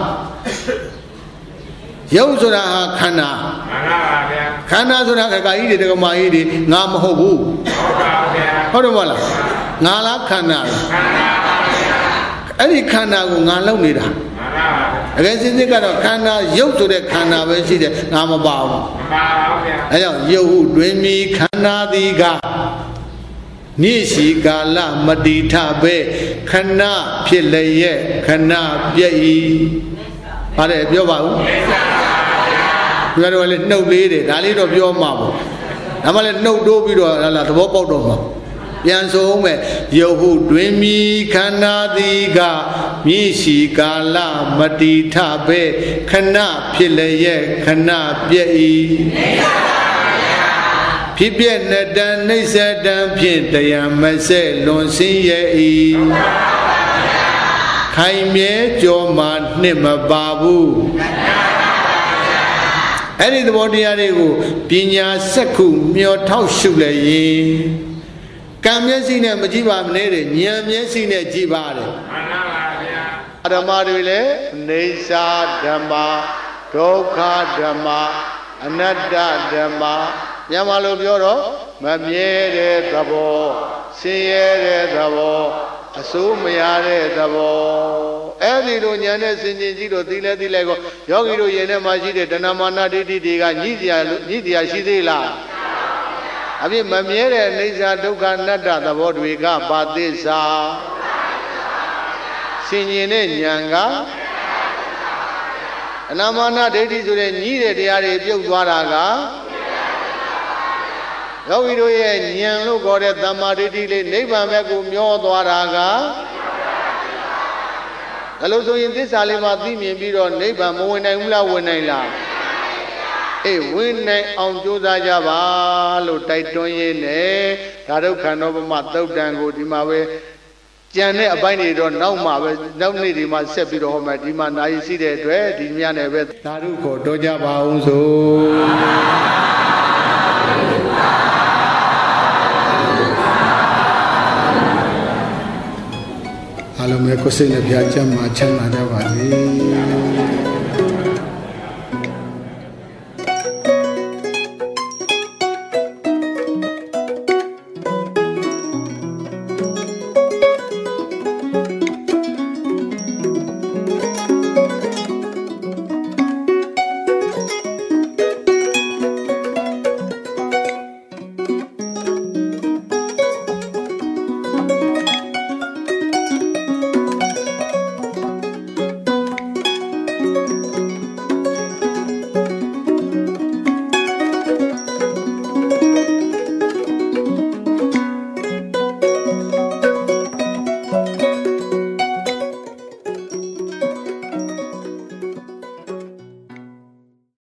ရုပ်ဆိုတာဟာခန္ဓာမှန်ပါဗျာခန္ဓာဆိုတာခါကြီးတွေတက္ကမကြီးတွေငါမဟုတ်ဘူးဟုတ်ပါဗျာဟုတ်တယ်မဟုတ်လားငါလားခန္ဓာလားခန္ဓာပါဗျာအဲ့ဒီခန္ဓာကိုငါလုံနေတာမှန်ပါဗျာအကယ်စင်စစ်ကတော့ခန္ဓာရုပ်ဆိုတဲ့ခန္ဓာပဲရှိတယ်ငါမပါဘူးမပါပါဗျာအဲကြောင့်ရုပ်ဟုတွင်မီခန္ဓာသည်ကနိရှိကာလမတိထပဲခဏဖြစ်လျက်ခဏပြည့်၏ပါတယ်ပြောပါဦးပြောတော့လေနှုတ်လေးတယ်ဒါလေးတော့ပြောမှာပေါ့ဒါမှလည်းနှုတ်တိုးပြီးတော့ဟာလားသဘောပေါက်တော့မှာပြန်ဆိုအောင်မဲ့ရုပ်ဟုတွင်မီခန္ဓာသည်ကနိရှိကာလမတိထပဲခဏဖြစ်လျက်ခဏပြည့်၏ဖြစ်ပြက်နဲ့တန်နှိစ္စတန်ဖြင့်တရားမဆဲလွန်စင်းရဲ့ဤခိုင်မြဲကြောမှာနှစ်မပါဘူးအဲ့ဒီသဘောတရားတွေကိုပညာစက္ခုမျောထောက်ရှုလိုက်ရင်ကံမျက်စိနဲ့မကြည့်ပါမနဲ့တဲ့ဉာဏ်မျက်စိနဲ့ကြည့်ပါတယ်မှန်ပါဗျာဓမ္မတွေလည်းနေစာဓမ္မဒုက္ခဓမ္မအနတ္တဓမ္မမြန်မာလိုပြောတော့မမြဲတဲ့သဘောဆင်းရဲတဲ့သဘောအဆိုးမရတဲ့သဘောအဲ့ဒီလိုဉာဏ်နဲ့ဆင်ခြင်ကြည့်လို့သိလဲသိလဲကိုယောဂီတို့ရင်ထဲမှာရှိတဲ့တဏမာနဒိဋ္ဌိတွေကညှိတရားရှိသေးလားအပြည့်မမြဲတဲ့အိဋ္ဌာဒုက္ခအနတ္တသဘောတွေကပါသစ္စာဆင်ခြင်တဲ့ဉာဏ်ကတဏမာနဒိဋ္ဌိဆိုတဲ့ညှိတဲ့တရားတွေပြုတ်သွားတာကယောဂီတို့ရဲ့ဉာဏ်လို့ခေါ်တဲ့သမ္မာဒိဋ္ဌိလေးနိဗ္ဗာန်ဘက်ကိုမျောသွားတာကဒါလို့ဆိုရင်သစ္စာလေးမှသိမြင်ပြီးတော့နိဗ္ဗာန်မဝင်နိုင်ဘူးလားဝင်နိုင်လားအေးဝင်နိုင်အောင်ကြိုးစားကြပါလို့တိုက်တွန်းရင်းနဲ့ဒါဒုက္ခနောပမသုတ်တံကိုဒီမှာပဲကြံတဲ့အပိုင်းတွေတော့နောက်မှပဲနောက်နေ့ဒီမှာဆက်ပြီးတော့ဟောမယ်ဒီမှာနာရီရှိတဲ့အတွက်ဒီမြနဲ့ပဲသာဓုခေါ်တော့ကြပါအောင်ဆိုအားလုံးပဲကိုယ်စိတ်နဲ့ဖျားချမ်းမှာချမ်းသာကြပါစေ